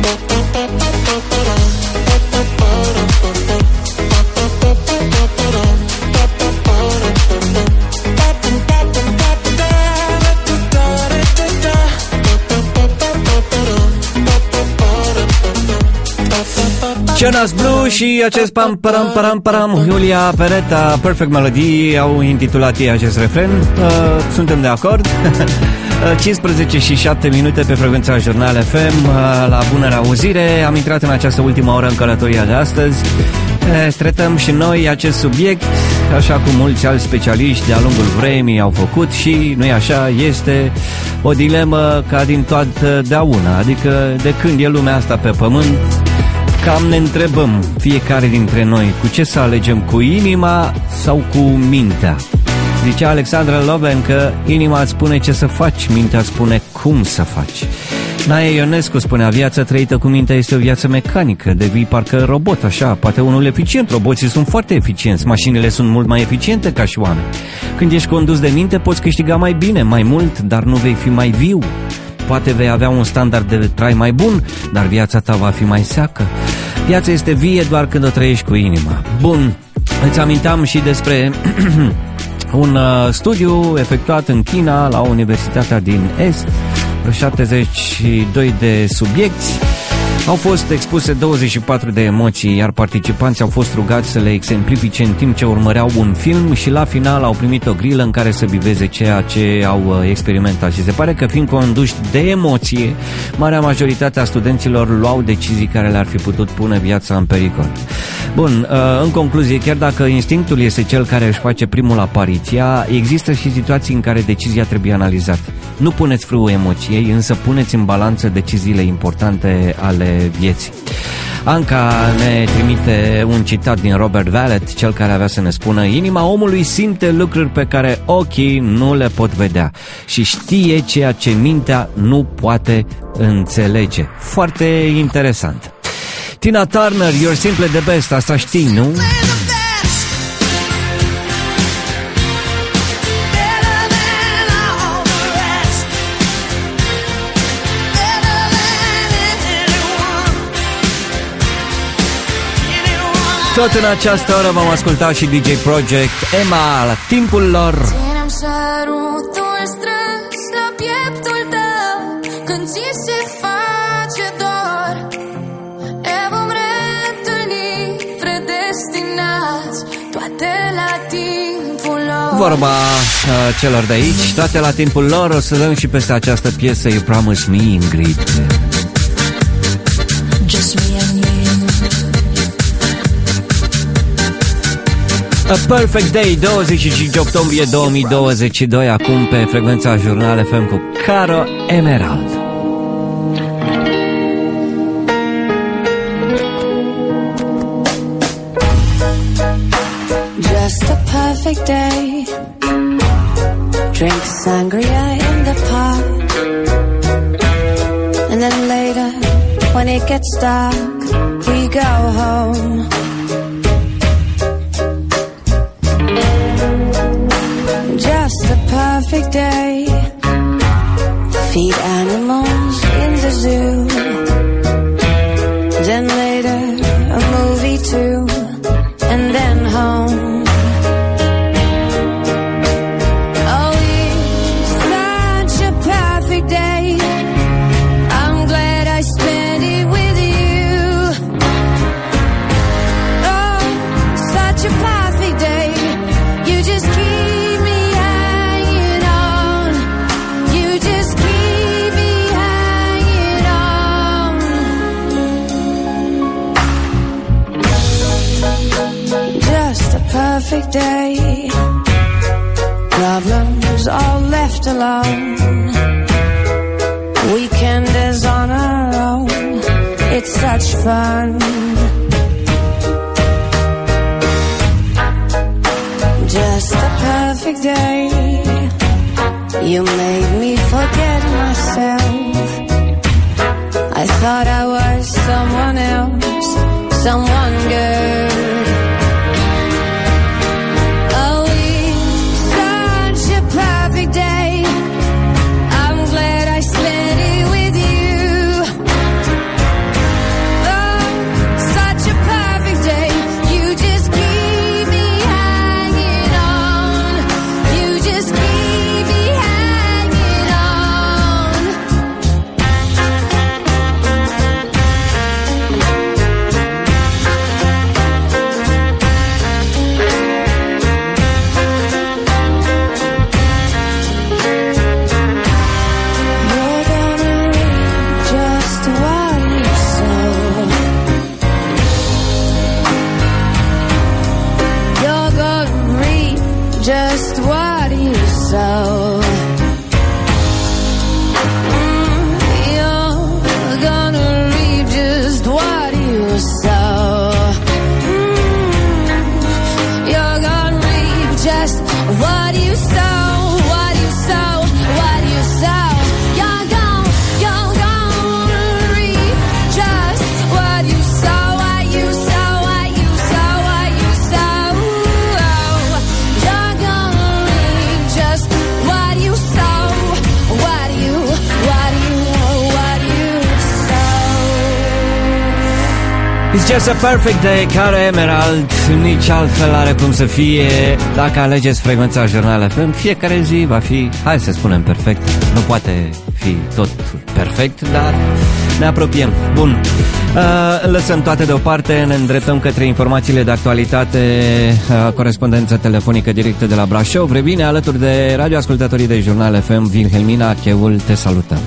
Jonas Blue și acest pam param param param Julia Peretta, Perfect Melody, au intitulat ei acest refren. Uh, suntem de acord. cincisprezece și șapte minute pe frecvența Jurnal F M. uh, La bună reauzire. Am intrat în această ultimă oră în călătoria de astăzi. uh, Tratăm și noi acest subiect, așa cum mulți alți specialiști de-a lungul vremii au făcut. Și nu-i așa, este o dilemă ca din totdeauna. Adică de când e lumea asta pe pământ, cam ne întrebăm fiecare dintre noi cu ce să alegem, cu inima sau cu mintea. Zicea Alexandra Loven că inima îți spune ce să faci, mintea îți spune cum să faci. Nae Ionescu spunea, viața trăită cu mintea este o viață mecanică, devii parcă robot, așa, poate unul eficient, roboții sunt foarte eficienți, mașinile sunt mult mai eficiente ca și oameni. Când ești condus de minte poți câștiga mai bine, mai mult, dar nu vei fi mai viu. Poate vei avea un standard de trai mai bun, dar viața ta va fi mai seacă. Viața este vie doar când o trăiești cu inima. Bun, îți amintam și despre un uh, studiu efectuat în China, la Universitatea din Est. Vreo șaptezeci și doi de subiecti au fost expuse douăzeci și patru de emoții, iar participanții au fost rugați să le exemplifice în timp ce urmăreau un film și la final au primit o grilă în care să viveze ceea ce au experimentat. Și se pare că, fiind conduși de emoție, marea majoritate a studenților luau decizii care le-ar fi putut pune viața în pericol. Bun, în concluzie, chiar dacă instinctul este cel care își face primul apariția, există și situații în care decizia trebuie analizată. Nu puneți frâul emoției, însă puneți în balanță deciziile importante ale vieții. Anca ne trimite un citat din Robert Vallet, cel care avea să ne spună: inima omului simte lucruri pe care ochii nu le pot vedea și știe ceea ce mintea nu poate înțelege. Foarte interesant. Tina Turner, You're Simply the Best, asta știi, nu? Tot în această oră vom asculta și D J Project, Emma, la timpul lor. Ținem sărutul strâns la pieptul tău când ți se face dor. Ne vom reîntâlni predestinați, toate la timpul lor. Vorba uh, celor de aici, toate la timpul lor. O să dăm și peste această piesă You Promise Me, Ingrid. Just me and you. A Perfect Day, douăzeci și cinci octombrie două mii douăzeci și doi, acum pe frecvența Jurnal F M cu Caro Emerald. Just a perfect day. Drink sangria in the park, and then later when it gets dark we go home. Just a perfect day. Feed animals in the zoo. Then later a movie too, and then home. Oh, it's such a perfect day. I'm glad I spent it with you. Oh, such a perfect day. You just keep me hanging on. You just keep me hanging on. Just a perfect day. Problems all left alone. Weekend is on our own. It's such fun. Just a perfect day. You made me forget myself. I thought I was someone else, someone good. Oh, it's such a perfect day. I'm glad I spent it with you. Oh, such a perfect day. You just keep me hanging on. You just keep me hanging on. You're gonna reap just what you sow. You're gonna reap just what you sow. Mm, You're gonna reap just what you sow. Mm, You're gonna reap just what you sow. What you sow, what you sow. You're gonna, you're gonna reap just what you sow. What you sow, what you sow, what you sow. You're gonna reap just what you sow. What you, what you, what you sow. It's just a perfect day, Caro Emerald. Nici altfel are cum să fie. Dacă alegeți frecvența Jurnal F M, fiecare zi va fi, hai să spunem, perfect. Nu poate fi tot perfect, dar ne apropiem. Bun, uh, lăsăm toate deoparte, ne îndreptăm către informațiile de actualitate, uh, corespondență telefonică directă de la Brașov. Revine alături de radioascultătorii de Jurnal F M. Wilhelmina Cheul, te salutăm.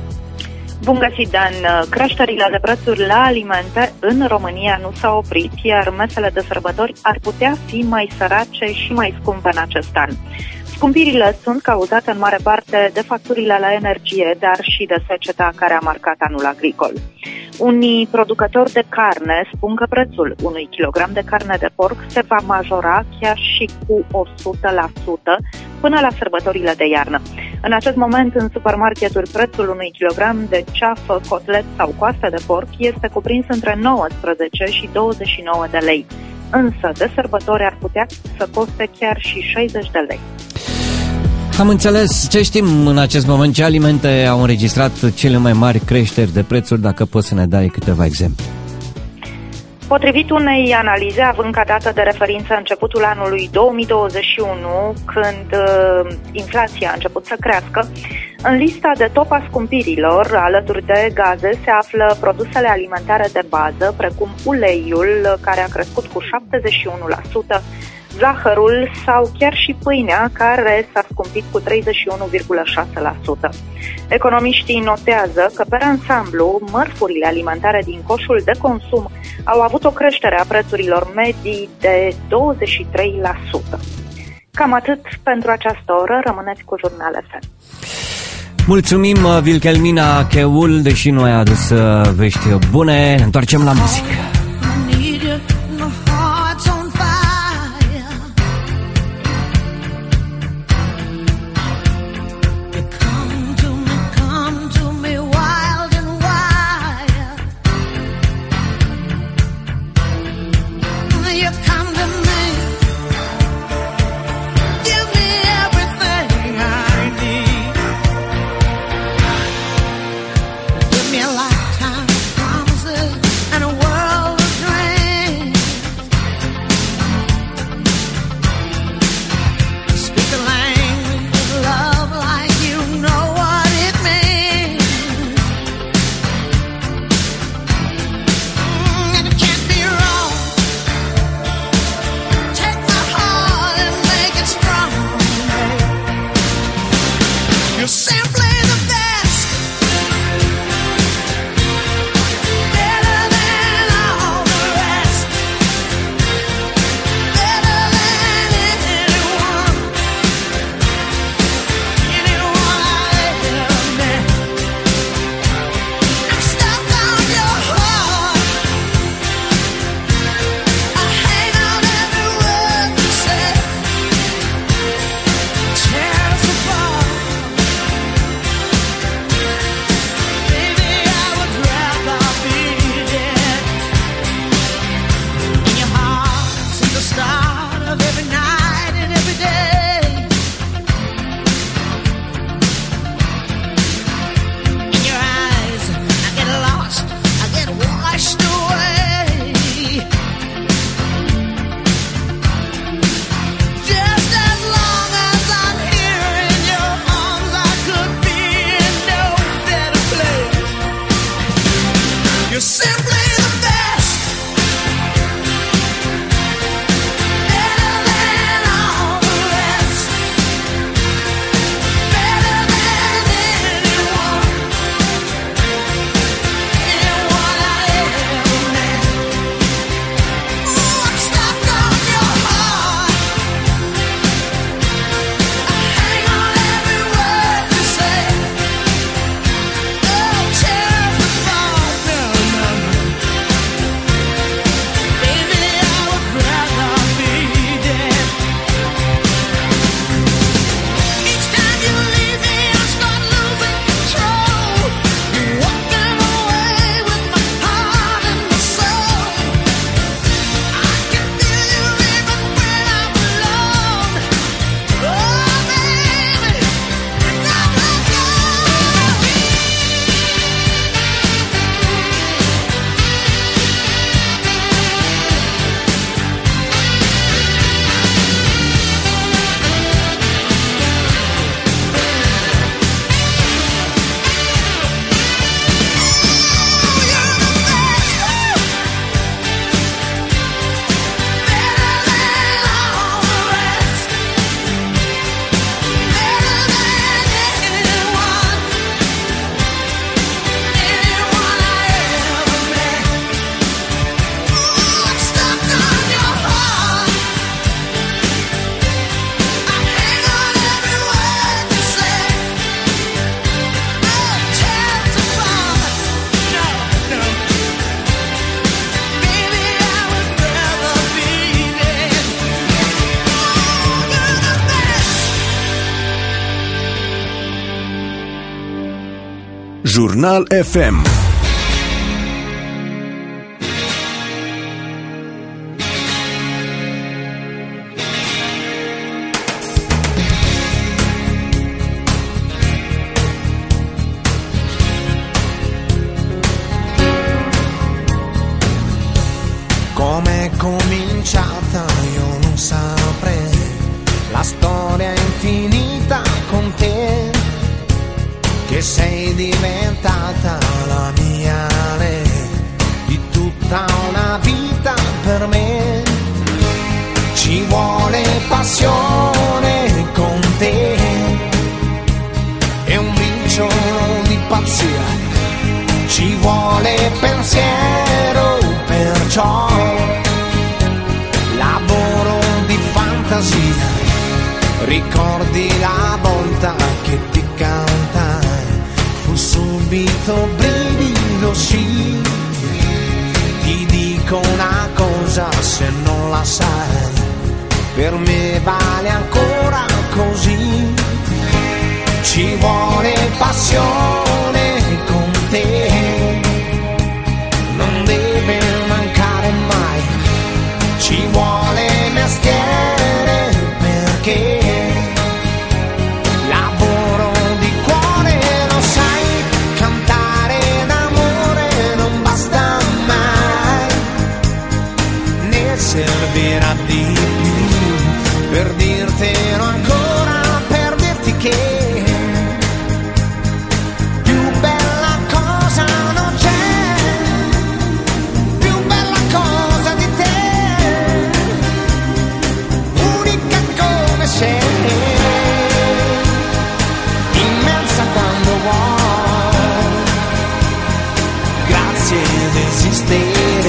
Bun găsit, Dan! Creșterile de prețuri la alimente în România nu s-au oprit, iar mesele de sărbători ar putea fi mai sărace și mai scumpe în acest an. Scumpirile sunt cauzate în mare parte de facturile la energie, dar și de seceta care a marcat anul agricol. Unii producători de carne spun că prețul unui kilogram de carne de porc se va majora chiar și cu o sută la sută până la sărbătorile de iarnă. În acest moment, în supermarketuri, prețul unui kilogram de ceafă, cotlet sau coastă de porc este cuprins între nouăsprezece și douăzeci și nouă de lei. Însă, de sărbători ar putea să coste chiar și șaizeci de lei. Am înțeles. Ce știm în acest moment? Ce alimente au înregistrat cele mai mari creșteri de prețuri? Dacă poți să ne dai câteva exemple. Potrivit unei analize, având ca dată de referință începutul anului două mii douăzeci și unu, când uh, inflația a început să crească, în lista de top a scumpirilor, alături de gaze, se află produsele alimentare de bază, precum uleiul, care a crescut cu șaptezeci și unu la sută, zahărul sau chiar și pâinea, care s-a scumpit cu treizeci și unu virgulă șase la sută. Economiștii notează că, pe ansamblu, mărfurile alimentare din coșul de consum au avut o creștere a prețurilor medii de douăzeci și trei la sută. Cam atât pentru această oră. Rămâneți cu Jurnal F M. Mulțumim, Wilhelmina Cheul, deși nu ai adus vești bune. Ne întoarcem la muzică. Lifetime promises and a world Jurnal F M. Com'è cominciata io non saprei, la storia è infinita con te, che sei diventata la mia lei, di tutta una vita per me. Ci vuole passione con te e un briciolo di pazzia, ci vuole pensiero, perciò lavoro di fantasia. Ricordi la volta che ti cantai, fu subito brivido, sì. Ti dico una cosa, se non la sai, per me vale ancora così. Ci vuole passione con te, non deve mancare mai. Ci vuole mestiere perché lavoro di cuore, lo sai, cantare d'amore non basta mai, ne servirà di più per dirtelo ancora, per dirti che immensa quando vuoi, grazie di esistere.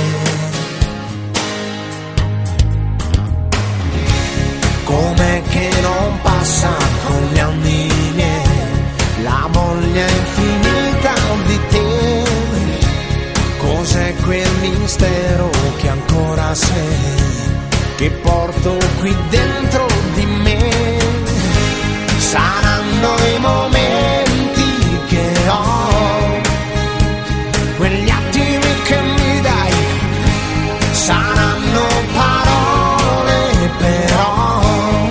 Com'è che non passa con gli anni miei la voglia infinita di te? Cos'è quel mistero che ancora sei, che porto qui dentro di me? Saranno i momenti che ho, quegli attimi che mi dai, saranno parole però,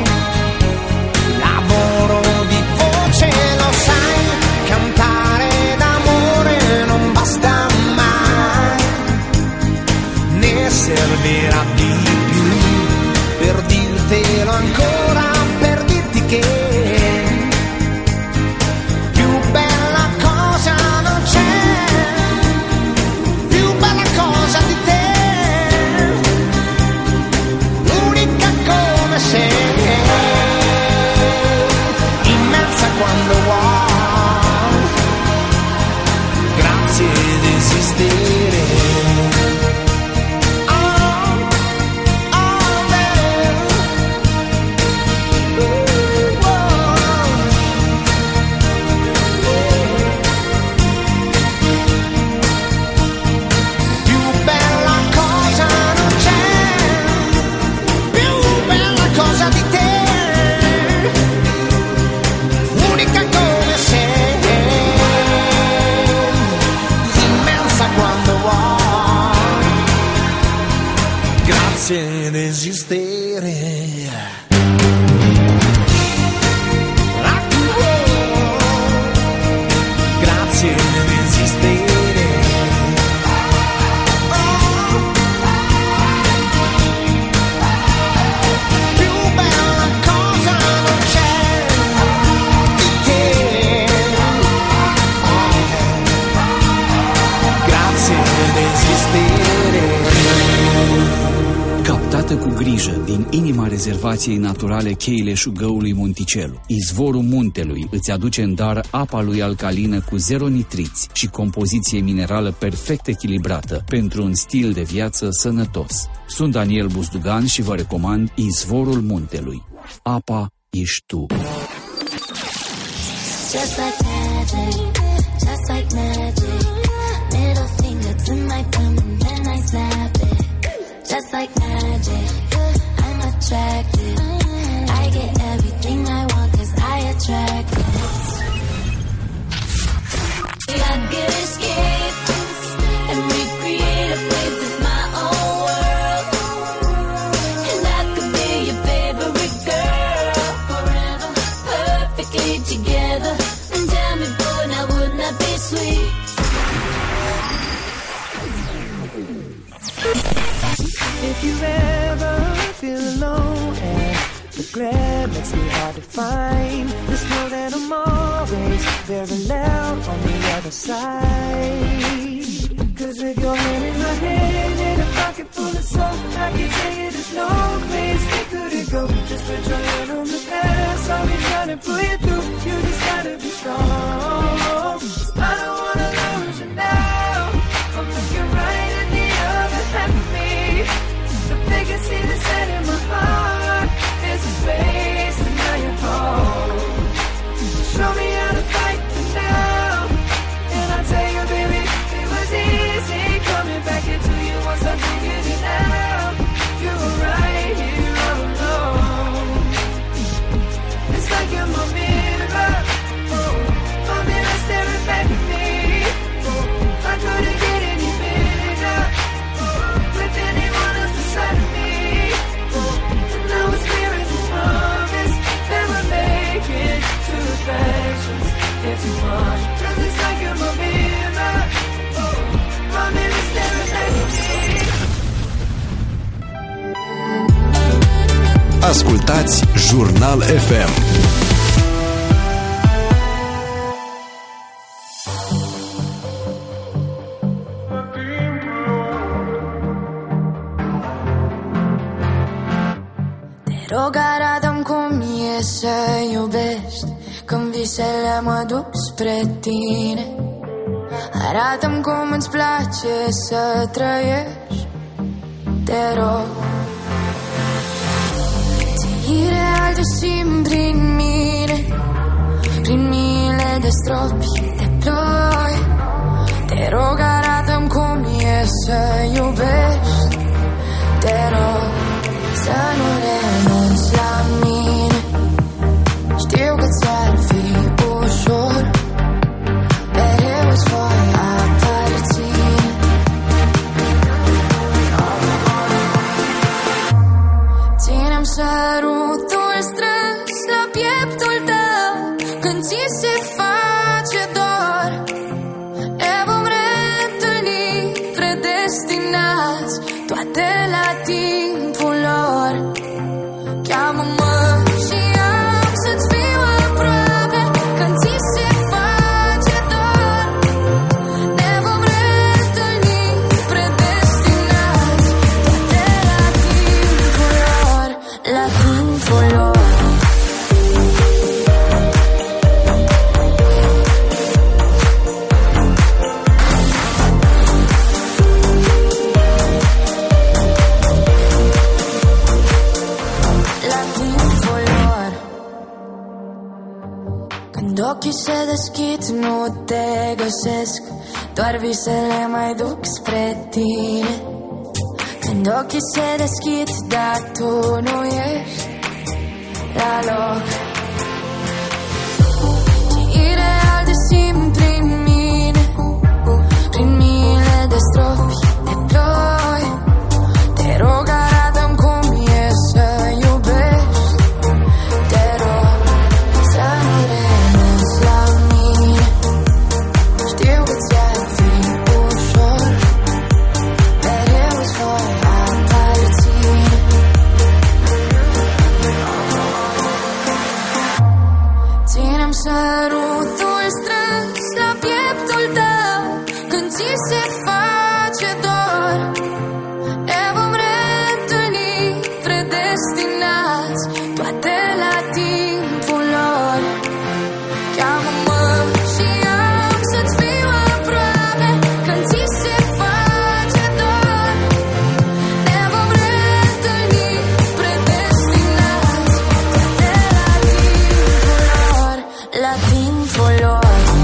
lavoro di voce, lo sai, cantare d'amore non basta mai, ne servirà di più per dirtelo ancora, per dirti che più bella cosa non c'è, più bella cosa di te, unica come sei, immensa quando vuoi, grazie di esistere. Ed esistere. Grazie di esistere. Più bella cosa non c'è di te. Grazie di esistere. Captată cu grijă din inima rezervației naturale Cheile Șugăului Monticelu, izvorul muntelui îți aduce în dar apa lui alcalină cu zero nitriți și compoziție minerală perfect echilibrată pentru un stil de viață sănătos. Sunt Daniel Buzdugan și vă recomand Izvorul Muntelui. Apa ești tu. Just like magic, just like magic. Middle finger to my thumb and then I snap it. Just like magic, I'm attracted. I get everything I want 'cause I attract it. If you ever feel alone and the glare makes me hard to find, just know that I'm always very loud on the other side. Cause with your hand in my hand and a pocket full of soap, I can tell you there's no place we couldn't go. Just put your hand on the past, I'll be trying to pull you through. You just gotta be strong. I don't wanna lose you now. I'm looking right at the other half of me. The biggest see the set in my heart. There's a space and now you're home. Show me how to fight for now. And I'll tell you, baby, it was easy coming back into you once I figured it out. You were right here all alone. It's like you're my mirror. Oh, my mirror staring back at me. Oh, I couldn't get any bigger. Oh, with anyone else beside me. Oh, and now it's clear as a promise that we're making two affections into one. Cause it's like you're my mirror. Oh, my mirror staring back at me. Ascultați Jurnal F M. Te rog, arată-mi cum e să iubești când visele mă duc spre tine. Arată-mi cum îți place să trăiești. Te rog, ții real de simt prin mine, prin miile de stropi de ploi. Te rog, arată-mi cum e să iubești. Te rog, să nu renunți la mine. Știu că ți-ar fi ușor, mereu îți voi aparține. Ține-mi sărutul strâns la pieptul tău când ți se face dor. Ne vom reîntâlni predestinați, toate la timpul lor. Cheamă-mă și am să-ți fiu aproape când ți se face dor. Ne vom reîntâlni predestinați, toate la timpul lor, la timpul lor. La timpul lor. Când ochii se deschid, nu te găsesc, doar visele mai duc spre tine. Când ochii se deschid, dar tu nu ești la loc. Ce ireal de simt prin mine, prin miile de stropi de ploi. Te rog, arată-mi cum e să iubești. Te rog, să nu renunți la mine. Știu că ți-ar fi ușor, mereu îți voi aparține. Ține-mi sărutul strâns la pieptul tău când ți se face dor. Ne vom reîntâlni predestinați, toate la timpul lor. Cheamă-mă și am să-ți fiu aproape când ți se face dor. Ne vom reîntâlni predestinați, toate la timpul lor, la timpul lor.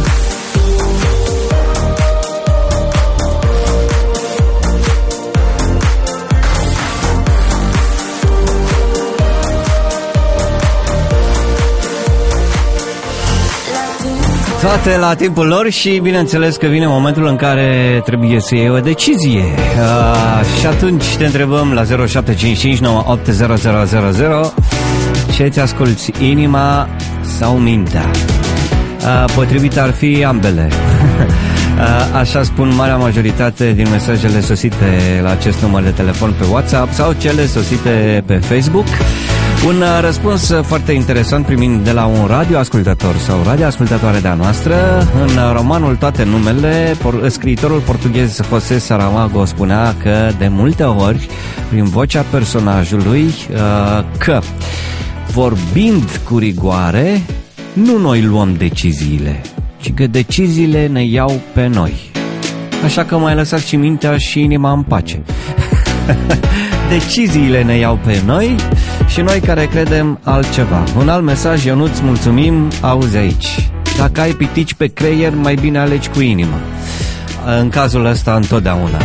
Toate la timpul lor și bineînțeles că vine momentul în care trebuie să iei o decizie. Uh, și atunci te întrebăm la zero șapte cinci cinci nouă opt zero zero zero zero ce ți asculti, inima sau mintea? Uh, potrivit ar fi ambele. Așa spun marea majoritate din mesajele sosite la acest număr de telefon pe WhatsApp sau cele sosite pe Facebook. Un răspuns foarte interesant primind de la un radioascultător sau radioascultătoare de-a noastră. În romanul Toate numele, scriitorul portughez José Saramago spunea că de multe ori, prin vocea personajului, că vorbind cu rigoare, nu noi luăm deciziile, ci că deciziile ne iau pe noi. Așa că mai lăsați și mintea și inima în pace. Deciziile ne iau pe noi și noi care credem altceva. Un alt mesaj, Ionuț, mulțumim, auzi aici. Dacă ai pitici pe creier, mai bine alegi cu inima. În cazul ăsta, întotdeauna.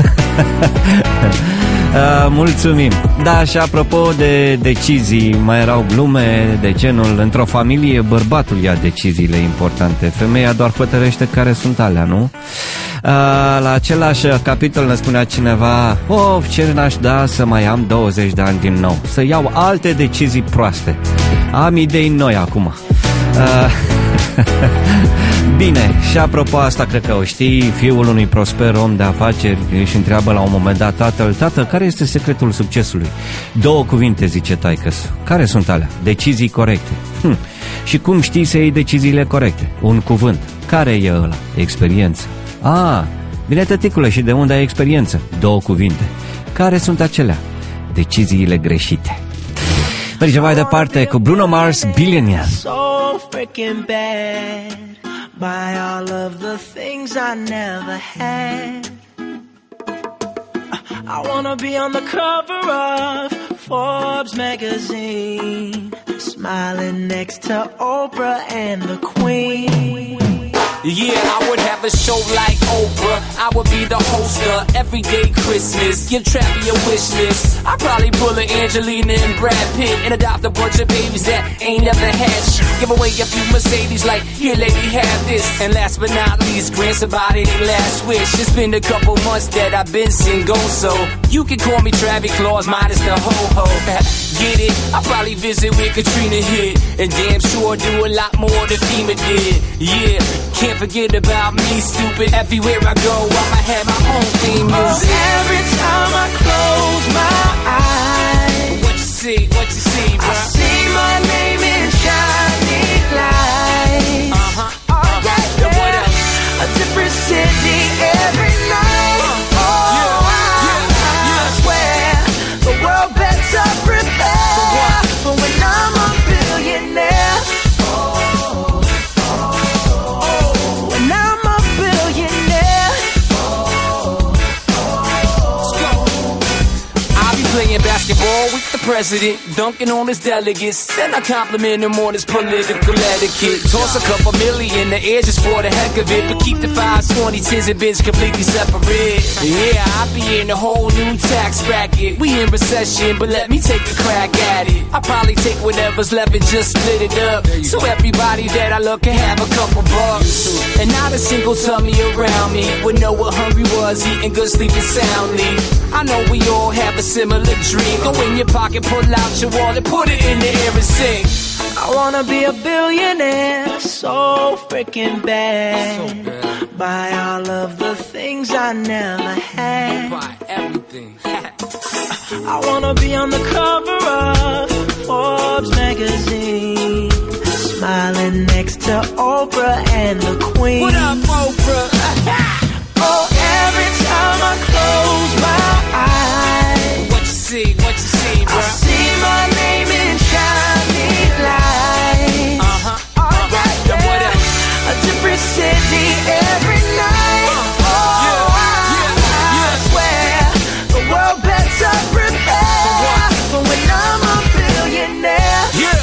Uh, mulțumim. Da, și apropo de decizii, mai erau glume de genul: într-o familie bărbatul ia deciziile importante, femeia doar hotărăște care sunt alea, nu? Uh, la același capitol ne spunea cineva: of, ce n-aș da să mai am douăzeci de ani din nou, să iau alte decizii proaste. Am idei noi acum. uh, Bine, și apropo asta, cred că o știi, fiul unui prosper om de afaceri își întreabă la un moment dat tatăl: tată, care este secretul succesului? Două cuvinte, zice taică-su. Care sunt alea? Decizii corecte. Hm. Și cum știi să iei deciziile corecte? Un cuvânt. Care e ăla? Experiență. Ah, bine, tăticule, și de unde ai experiență? Două cuvinte. Care sunt acelea? Deciziile greșite. Mergem mai departe cu Bruno Mars, Billionaire. So freaking bad by all of the things I never had. I wanna be on the cover of Forbes magazine, smiling next to Oprah and the Queen. Yeah, I would have a show like Oprah. I would be the host of Everyday Christmas. Give Travi a wish list. I'd probably pull an Angelina and Brad Pitt and adopt a bunch of babies that ain't never had shit. Give away a few Mercedes like, here lady, have this. And last but not least, grant somebody their last wish. It's been a couple months that I've been single, so you can call me Travis Claus, minus the ho-ho. Get it? I'll probably visit where Katrina hit, and damn sure do a lot more than FEMA did. Yeah, can't forget about me, stupid. Everywhere I go, I'ma have my own theme music. Oh, every time I close my eyes, what you see, what you see, bro? I see my name in shining lights. Uh-huh, oh, uh-huh. yeah, yeah. What else? A different city every night. Uh, oh, yeah, yeah, yeah. I swear the world better prepare for when I'm a billionaire. Playing basketball with the president, dunking on his delegates. Then I compliment him on his political etiquette. Toss a couple million in the air just for the heck of it, but keep the fives, twenties, tens, and bins completely separate. Yeah, I be in a whole new tax bracket. We in recession, but let me take a crack at it. I probably take whatever's left and just split it up, so everybody that I love can have a couple bucks. And not a single tummy around me would know what hungry was, eating good, sleeping soundly. I know we all have a similar dream. Go in your pocket, pull out your wallet, put it in the air and sing. I wanna be a billionaire, so freaking bad. So bad. Buy all of the things I never had. Buy everything. I wanna be on the cover of Forbes magazine, smiling next to Oprah and the Queen. What up, Oprah? Oh, every time I close my eyes, what you see, what you see, bro? I see my name in shining lights. Uh-huh, oh, uh-huh. yeah, yeah. What else? A different city every night. Uh, oh, yeah, yeah, yeah. I swear the world better prepare for when I'm a billionaire. Yeah.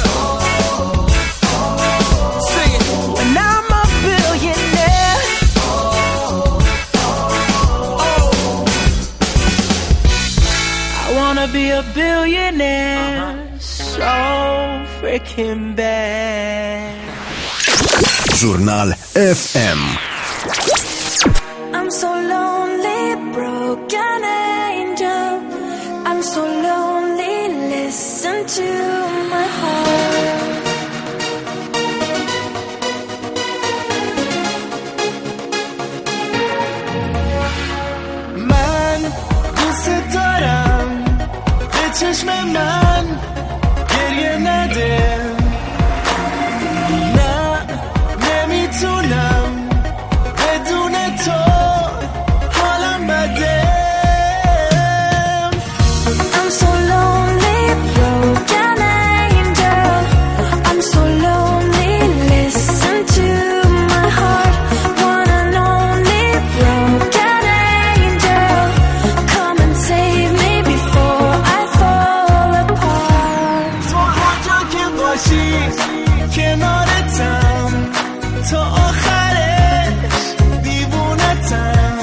Sing it. When I'm a billionaire. I wanna be a billionaire, so freaking bad. Jurnal F M. I'm so lonely, broken angel. I'm so lonely, listen to my heart. دوست دارم به چشم من گریه نده نه نمیتونم بدون تو حالم بده I'm so lonely, broken angel. I'm so lonely, listen to my heart. One and only broken angel. Come and save me before I fall apart. تو هر جا که باشی کنارتم تا آخرش دیوونتم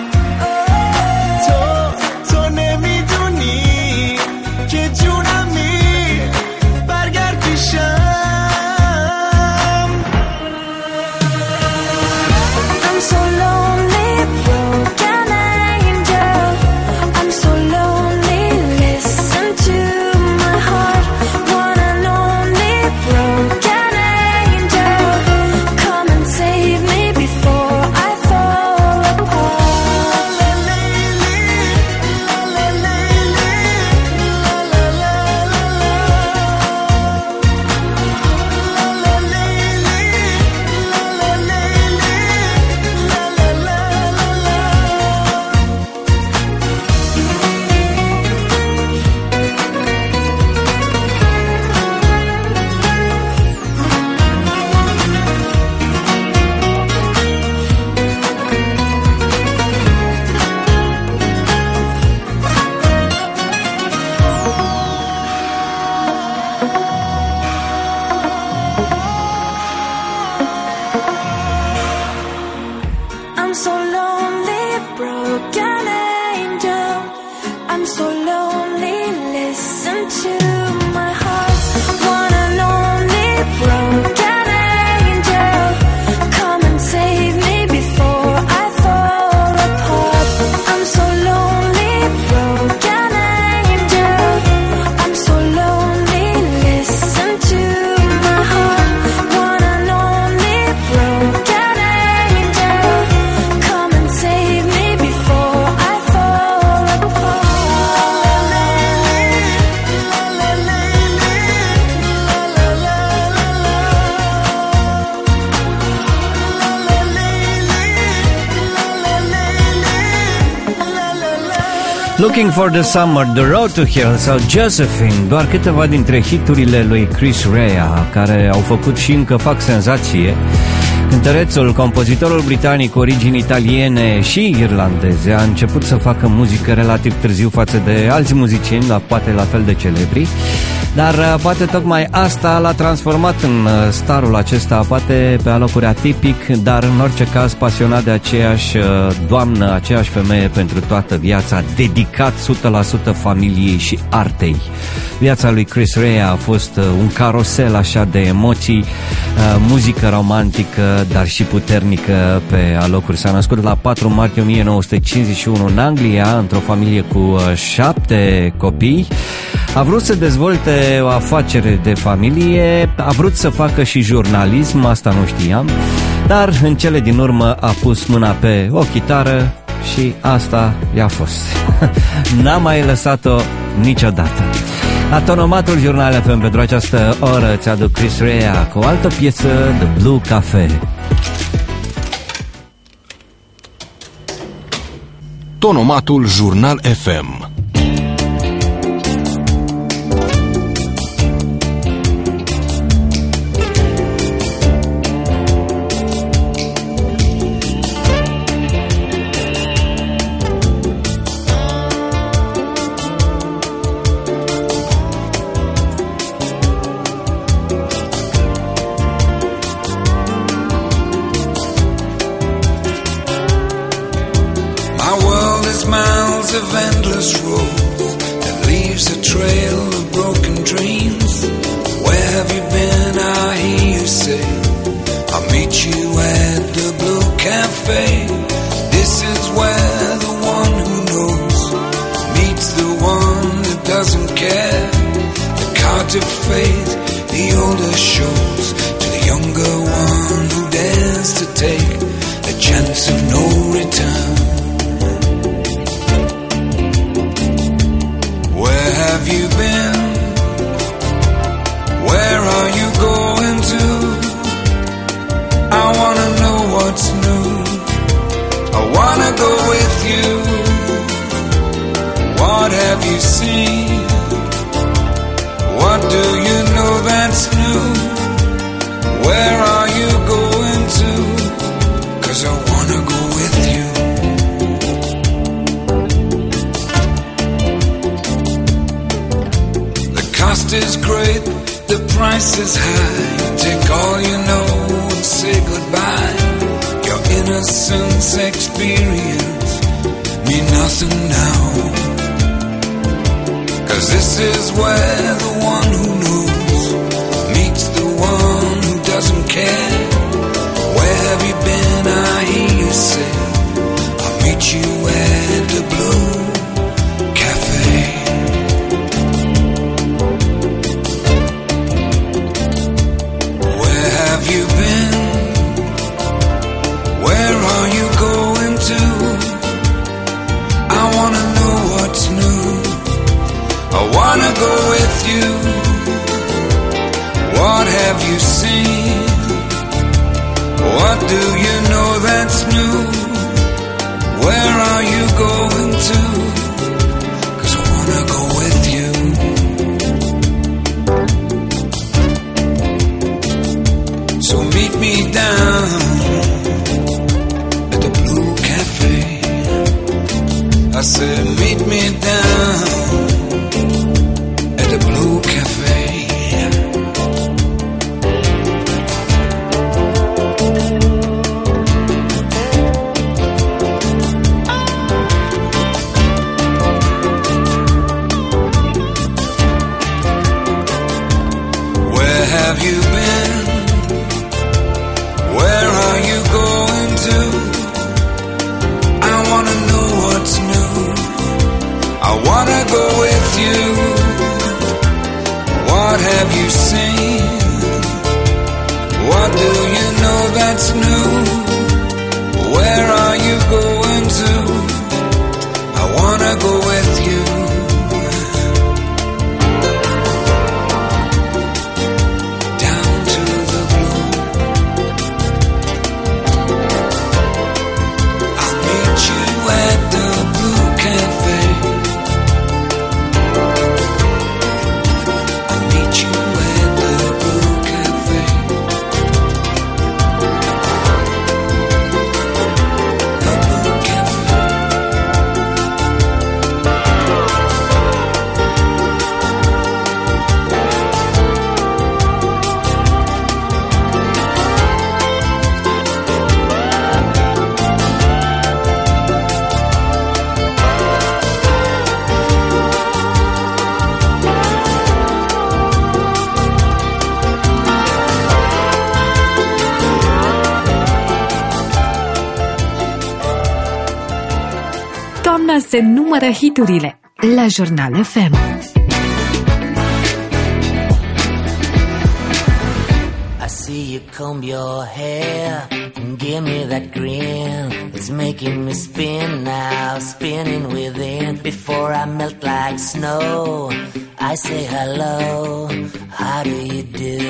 تو تو نمیدونی که جونمی برگرد پیشم I'm so lonely, broken angel. I'm so lonely, listen to my heart. One and only broken angel. Come and save me before I fall apart. I'm so lonely, broken angel. I'm so lonely, listen to my heart. One and only broken angel. Come and save me before I fall apart. I'm so lonely, broken angel. I'm so lonely, listen to my heart. One and only broken angel. Come and save me before I fall apart. Looking for the Summer, The Road to Hell sau Josephine, doar câteva dintre hiturile lui Chris Rea, care au făcut și încă fac senzație. Cântărețul, compozitorul britanic cu origini italiene și irlandeze, a început să facă muzică relativ târziu față de alți muzicieni, dar poate la fel de celebri, dar poate tocmai asta l-a transformat în starul acesta, poate pe alocuri atipic, dar în orice caz pasionat de aceeași doamnă, aceeași femeie pentru toată viața, dedicat o sută la sută familiei și artei. Viața lui Chris Rea a fost un carosel așa de emoții, muzică romantică, dar și puternică pe alocuri. S-a născut la patru martie o mie nouă sute cincizeci și unu în Anglia, într-o familie cu șapte copii. A vrut să dezvolte o afacere de familie, a vrut să facă și jurnalism, asta nu știam, dar în cele din urmă a pus mâna pe o chitară și asta i-a fost. N-a mai lăsat-o niciodată. Atonomatul Jurnal F M pentru această oră ți aduc Chris Rea cu o altă piesă, The Blue Cafe. Tonomatul Jurnal F M. Of endless roads that leaves a trail of broken dreams. Where have you been? I hear you say I'll meet you at the Blue Cafe. This is where the one who knows meets the one that doesn't care. The cards of fate, the older shows to the younger one who dares to take a chance of no return. you been? Where are you going to? I wanna know what's new. I wanna go with you. What have you seen? What do you know that's new? Where are you going to? 'Cause I wanna go with you. The cost is great, the price is high. Take all you know and say goodbye. Your innocence experience mean nothing now. 'Cause this is where the one who knows meets the one who doesn't care. Where have you been? I hear you say I'll meet you at the Blue Cafe. Where have you been? Where are you going to? I wanna know what's new. I wanna go with you. What have you seen? What do you know that's new? Where are you going to? 'Cause I wanna go with you. So meet me down at the Blue Cafe. I said meet me down at the Blue Cafe. Where have you been? Where are you going to? I wanna know what's new. I wanna go with you. What have you seen? What do you know that's new? Where are you going to? I wanna go with you. Down to the blue. I'll meet you at the Blue Cafe. I'll meet you at the Blue Cafe. The Blue Cafe. Toamna se numără hiturile la Jurnal F M. I see you comb your hair and give me that grin. It's making me spin now, spinning within. Before I melt like snow, I say hello, how do you do?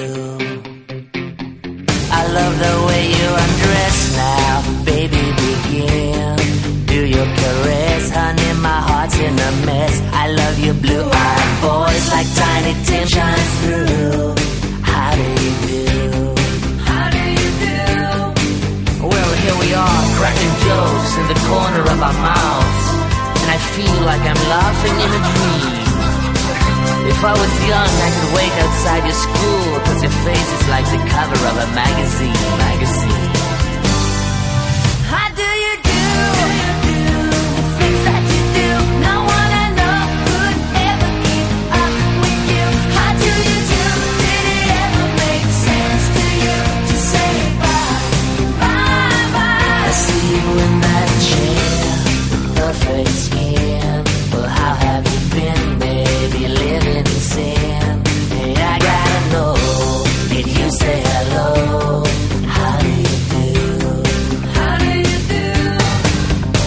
I love the way you undress now, baby, begin. Do your caress, honey, my heart's in a mess. I love your blue-eyed voice like Tiny Tim shines through. How do you do? How do you do? Well, here we are, cracking jokes in the corner of our mouths, and I feel like I'm laughing in a dream. If I was young, I could wait outside your school, 'cause your face is like the cover of a magazine, magazine. How do you do? The things that you do, no one I know could ever keep up with you. How do you do? Did it ever make sense to you to say bye, bye, bye? I see you in that chair, with perfect skin. Well, how have you been, baby, living in sin? Hey, I gotta know, did you say hello? How do you do? How do you do?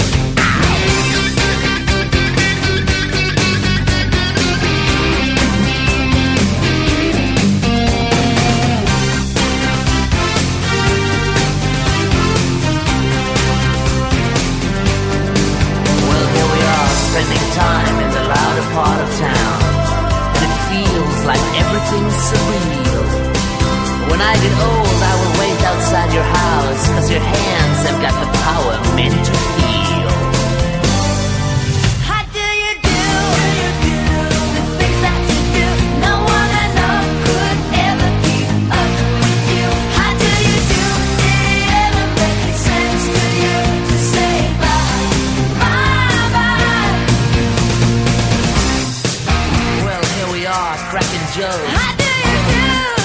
time in the louder part of town, and it feels like everything's surreal. When I get old, I will wait outside your house, 'cause your hands have got the power meant to heal. How do you do the things that you do? No one I know could ever keep up with you. How do you do? Did it ever make sense to you to say bye, bye, bye? Well, here we are, cracking jokes. How do you do?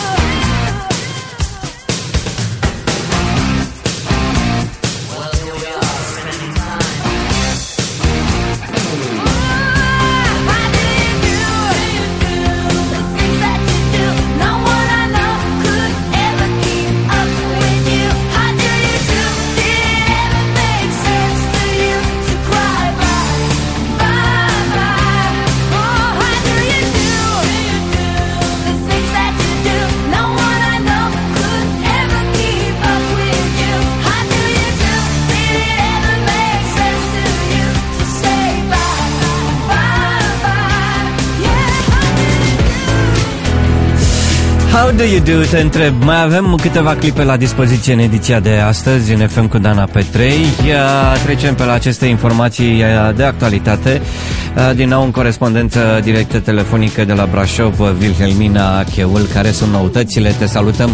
Well, here we are, spending time. How do you do the things that you do? No one I know could ever keep up with you. How do you do? Did it ever make sense to you to cry bye, bye, bye? Oh, how do you do the things that you do? No one I know could ever keep up with you. How do you do? Did it ever make sense to you to say bye, bye, bye? Yeah, How do you do? Te întreb. Mai avem câteva clipe la dispoziție în ediția de astăzi în F M cu Dana pe trei. Trecem pe la aceste informații de actualitate. Din nou în corespondență directă telefonică de la Brașov, Wilhelmina Cheul. Care sunt noutățile? Te salutăm!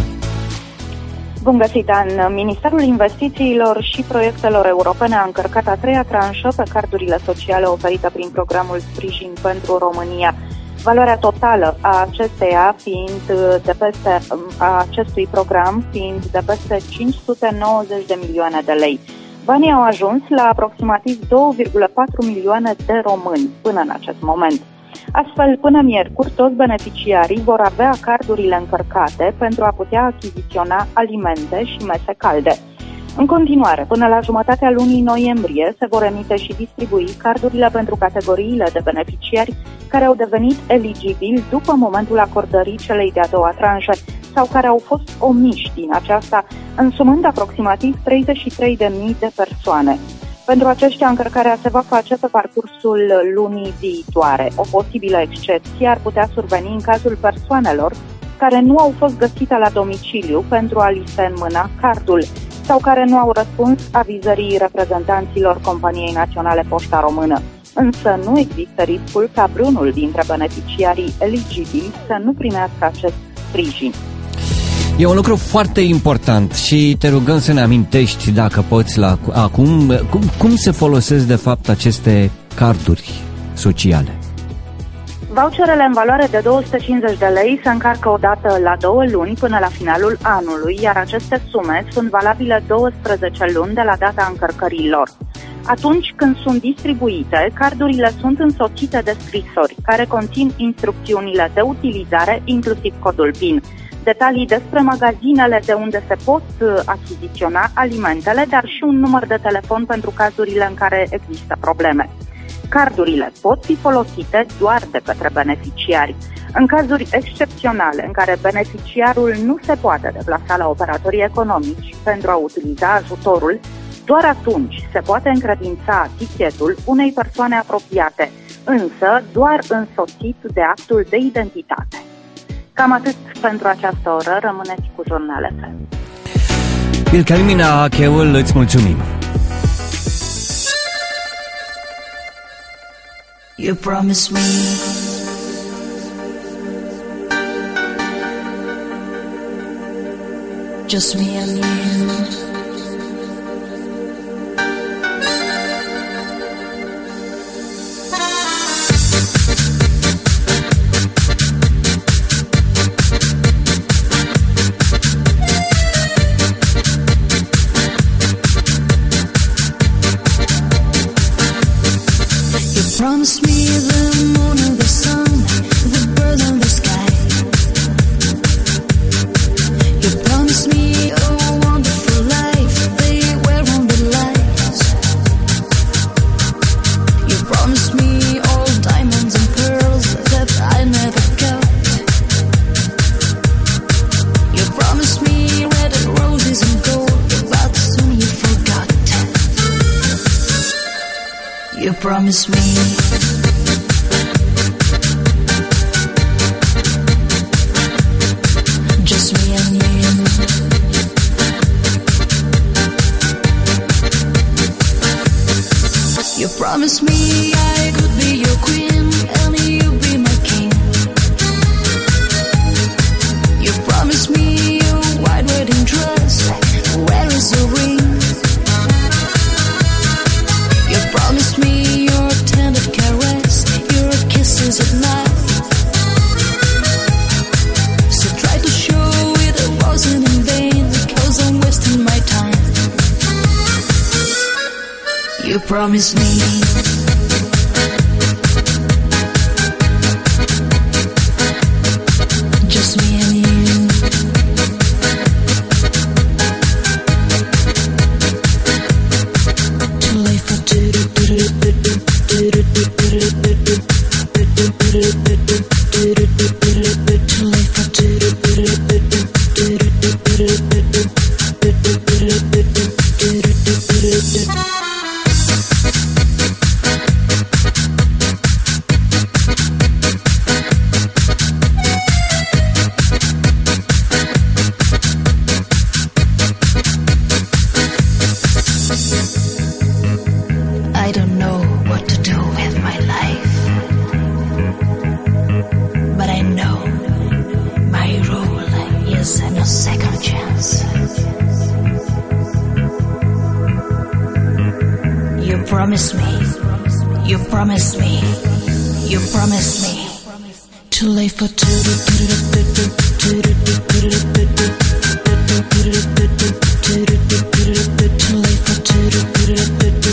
Bun găsit, Dan! Ministerul Investițiilor și Proiectelor Europene a încărcat a treia tranșă pe cardurile sociale oferite prin programul Sprijin pentru România. Valoarea totală a acesteia fiind de peste, a acestui program fiind de peste cinci sute nouăzeci de milioane de lei. Banii au ajuns la aproximativ două virgulă patru milioane de români până în acest moment. Astfel, până miercuri, toți beneficiarii vor avea cardurile încărcate pentru a putea achiziționa alimente și mese calde. În continuare, până la jumătatea lunii noiembrie, se vor emite și distribui cardurile pentru categoriile de beneficiari care au devenit eligibili după momentul acordării celei de-a doua tranșe sau care au fost omiși din aceasta, însumând aproximativ treizeci și trei de mii de persoane. Pentru aceștia, încărcarea se va face pe parcursul lunii viitoare. O posibilă excepție ar putea surveni în cazul persoanelor care nu au fost găsite la domiciliu pentru a li se înmâna cardul sau care nu au răspuns avizării reprezentanților Companiei Naționale Poșta Română. Însă nu există riscul ca vreunul dintre beneficiarii eligibili să nu primească acest sprijin. E un lucru foarte important și te rugăm să ne amintești, dacă poți, la acum, cum, cum se folosesc de fapt aceste carduri sociale. Voucherele în valoare de două sute cincizeci de lei se încarcă o dată la două luni până la finalul anului, iar aceste sume sunt valabile douăsprezece luni de la data încărcării lor. Atunci când sunt distribuite, cardurile sunt însoțite de scrisori care conțin instrucțiunile de utilizare, inclusiv codul PIN. Detalii despre magazinele de unde se pot achiziționa alimentele, dar și un număr de telefon pentru cazurile în care există probleme. Cardurile pot fi folosite doar de către beneficiari. În cazuri excepționale în care beneficiarul nu se poate deplasa la operatorii economici pentru a utiliza ajutorul, doar atunci se poate încredința tichetul unei persoane apropiate, însă doar însoțit de actul de identitate. Cam atât pentru această oră, rămâneți cu Jurnal F M. Wilhelmina Cheul, îți mulțumim! You promised me just me and you. Promise me the moon and the sun, the birds and the sky. You promised me a wonderful life, they were on the lights. You promised me all diamonds and pearls that I never got. You promised me red and roses and gold, but soon you forgot. You promised me promised me I could be your queen and you be my king. You promised me your white wedding dress. Where is the ring? You promised me your tender caress, your kisses at night. So try to show it wasn't in vain, because I'm wasting my time. You promised me just me and you. Too late for do do do do do do do do do. Too late for do do do do do do do. I don't know what to do with my life, but I know my rule is no second chance. You promised me, you promised me, you promised me. Too late for two do do do do do do do do do. Too late for two do do do do do.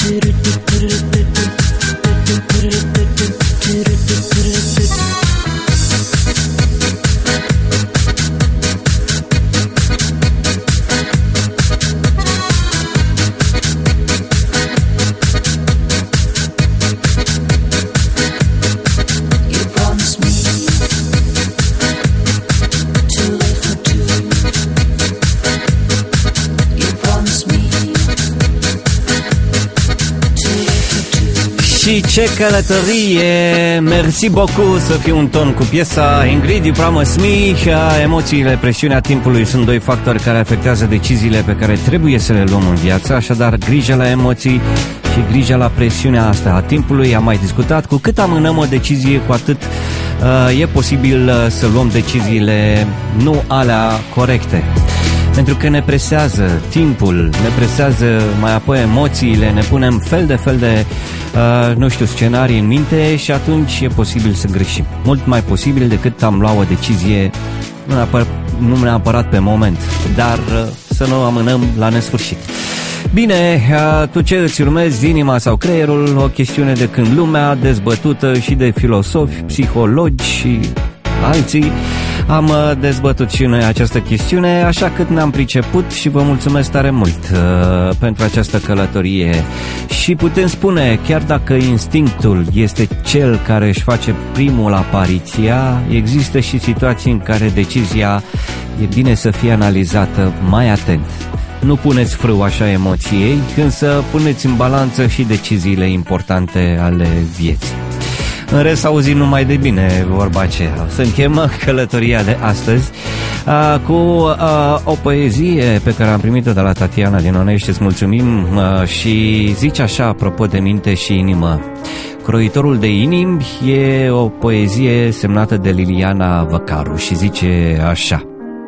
Și ce călătorie! Merci beaucoup să fiu un ton cu piesa Ingrid, You Promise Me. Emoțiile, presiunea timpului sunt doi factori care afectează deciziile pe care trebuie să le luăm în viață. Așadar, grijă la emoții și grijă la presiunea asta a timpului. Am mai discutat, cu cât amânăm o decizie, cu atât uh, e posibil uh, să luăm deciziile nu alea corecte. Pentru că ne presează timpul, ne presează mai apoi emoțiile, ne punem fel de fel de, uh, nu știu, scenarii în minte și atunci e posibil să greșim. Mult mai posibil decât am luat o decizie, nu neapărat, nu neapărat pe moment, dar uh, să nu amânăm la nesfârșit. Bine, uh, tu ce îți urmezi, inima sau creierul? O chestiune de când lumea dezbătută și de filosofi, psihologi și alții. Am dezbătut și noi această chestiune, așa cât ne-am priceput și vă mulțumesc tare mult uh, pentru această călătorie. Și putem spune, chiar dacă instinctul este cel care își face primul apariția, există și situații în care decizia e bine să fie analizată mai atent. Nu puneți frâu așa emoției, însă puneți în balanță și deciziile importante ale vieții. În rest, auzi numai de bine vorba aceea. Să încheiem călătoria de astăzi uh, cu uh, o poezie pe care am primit-o de la Tatiana din Onești. Îți mulțumim uh, și zice așa, apropo de minte și inimă. Croitorul de inimi e o poezie semnată de Liliana Văcaru și zice așa.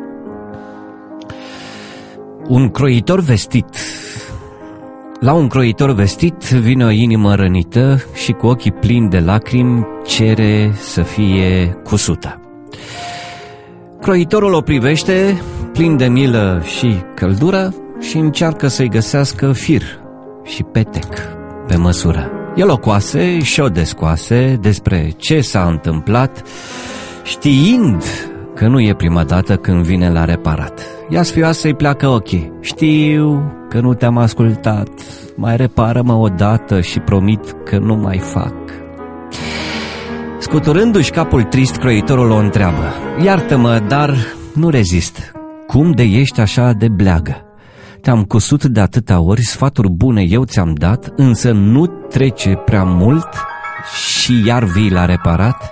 Un croitor vestit. La un croitor vestit vine o inimă rănită și cu ochii plini de lacrimi cere să fie cusută. Croitorul o privește, plin de milă și căldură, și încearcă să-i găsească fir și petec pe măsură. El o coase și o descoase despre ce s-a întâmplat, știind că nu e prima dată când vine la reparat. Ea sfioasă-i pleacă ochii. Știu că nu te-am ascultat, mai repară-mă odată și promit că nu mai fac. Scuturându-și capul trist, croitorul o întreabă. Iartă-mă, dar nu rezist. Cum de ești așa de bleagă? Te-am cusut de atâta ori, sfaturi bune eu ți-am dat, însă nu trece prea mult și iar vii la reparat?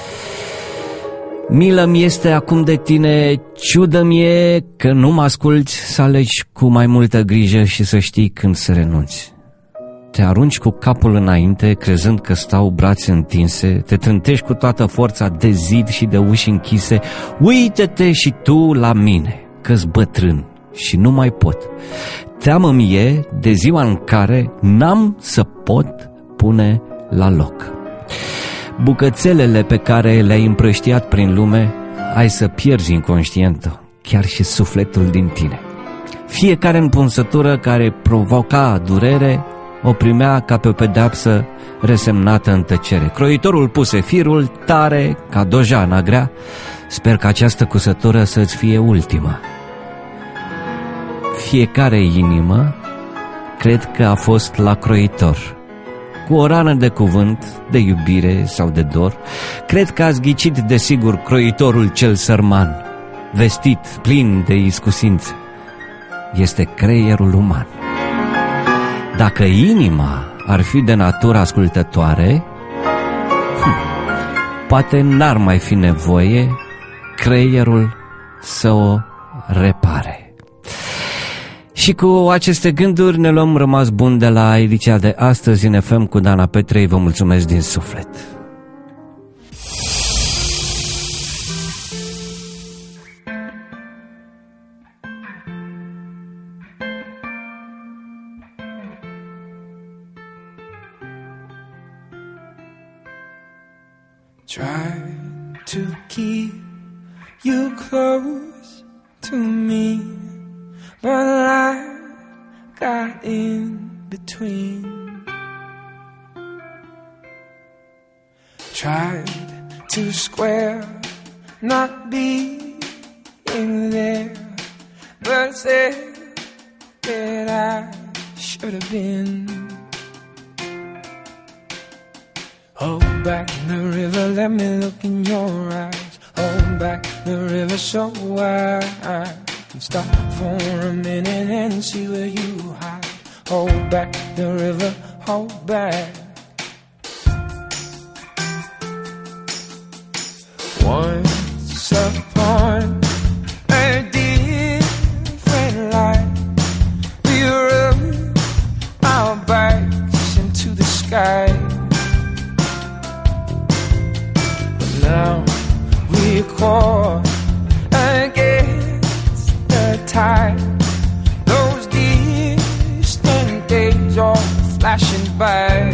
Milă-mi este acum de tine, ciudă-mi e că nu mă asculți, să alegi cu mai multă grijă și să știi când să renunți. te arunci cu capul înainte, crezând că stau brațe întinse, te trântești cu toată forța de zid și de uși închise. Uită-te și tu la mine, că-s bătrân și nu mai pot. Teamă-mi e de ziua în care n-am să pot pune la loc. Bucățelele pe care le-ai împrăștiat prin lume, ai să pierzi inconștientă chiar și sufletul din tine. Fiecare împunsătură care provoca durere o primea ca pe o pedeapsă resemnată în tăcere. Croitorul puse firul tare ca dojana grea. Sper că această cusătură să-ți fie ultima. Fiecare inimă cred că a fost la croitor, cu o rană de cuvânt, de iubire sau de dor. Cred că ați ghicit desigur croitorul cel sărman, vestit, plin de iscusințe. Este creierul uman. Dacă inima ar fi de natură ascultătoare, hm, poate n-ar mai fi nevoie creierul să o repare. Și cu aceste gânduri ne luăm rămas bun de la ediția de astăzi în F M cu Dana Petrei. Vă mulțumesc din suflet. Try to keep you close to me, but life got in between. Tried to square not being there, but said that I should have been. Hold back the river, let me look in your eyes. Hold back the river so I can stop for a minute and see where you hide. Hold back the river, hold back. Once upon a different life, we rode our bikes into the sky. Now we're caught against the tide. Those distant days are flashing by.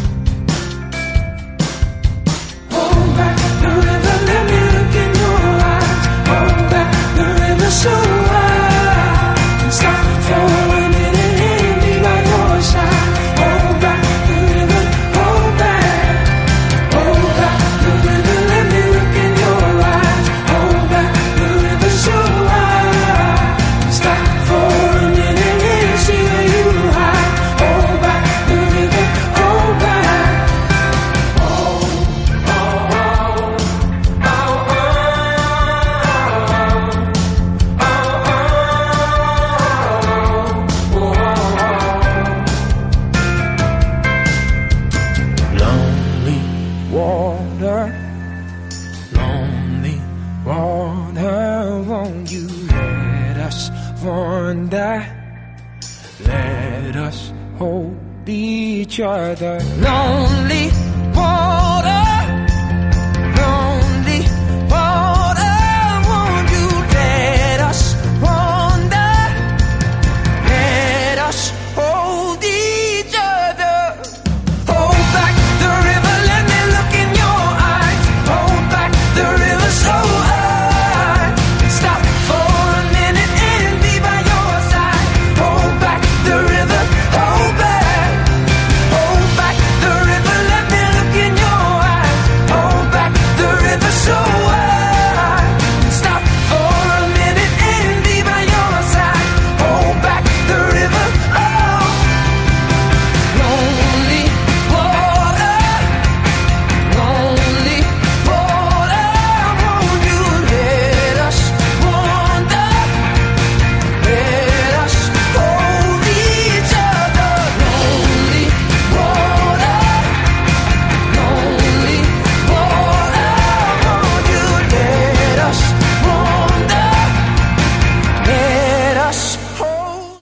Hold back the river, let me look in your eyes. Hold back the river so I can stop for a minute and be by your side. Hold back the river, hold back. Hold back the river, let me look in your eyes. Hold back the river so I can stop for a minute and see where you hide. Hold back the river, hold back. Oh, oh, oh, oh, oh, oh, oh, oh. Lonely water, lonely water, won't you let us wander? Let us hold each other. Lonely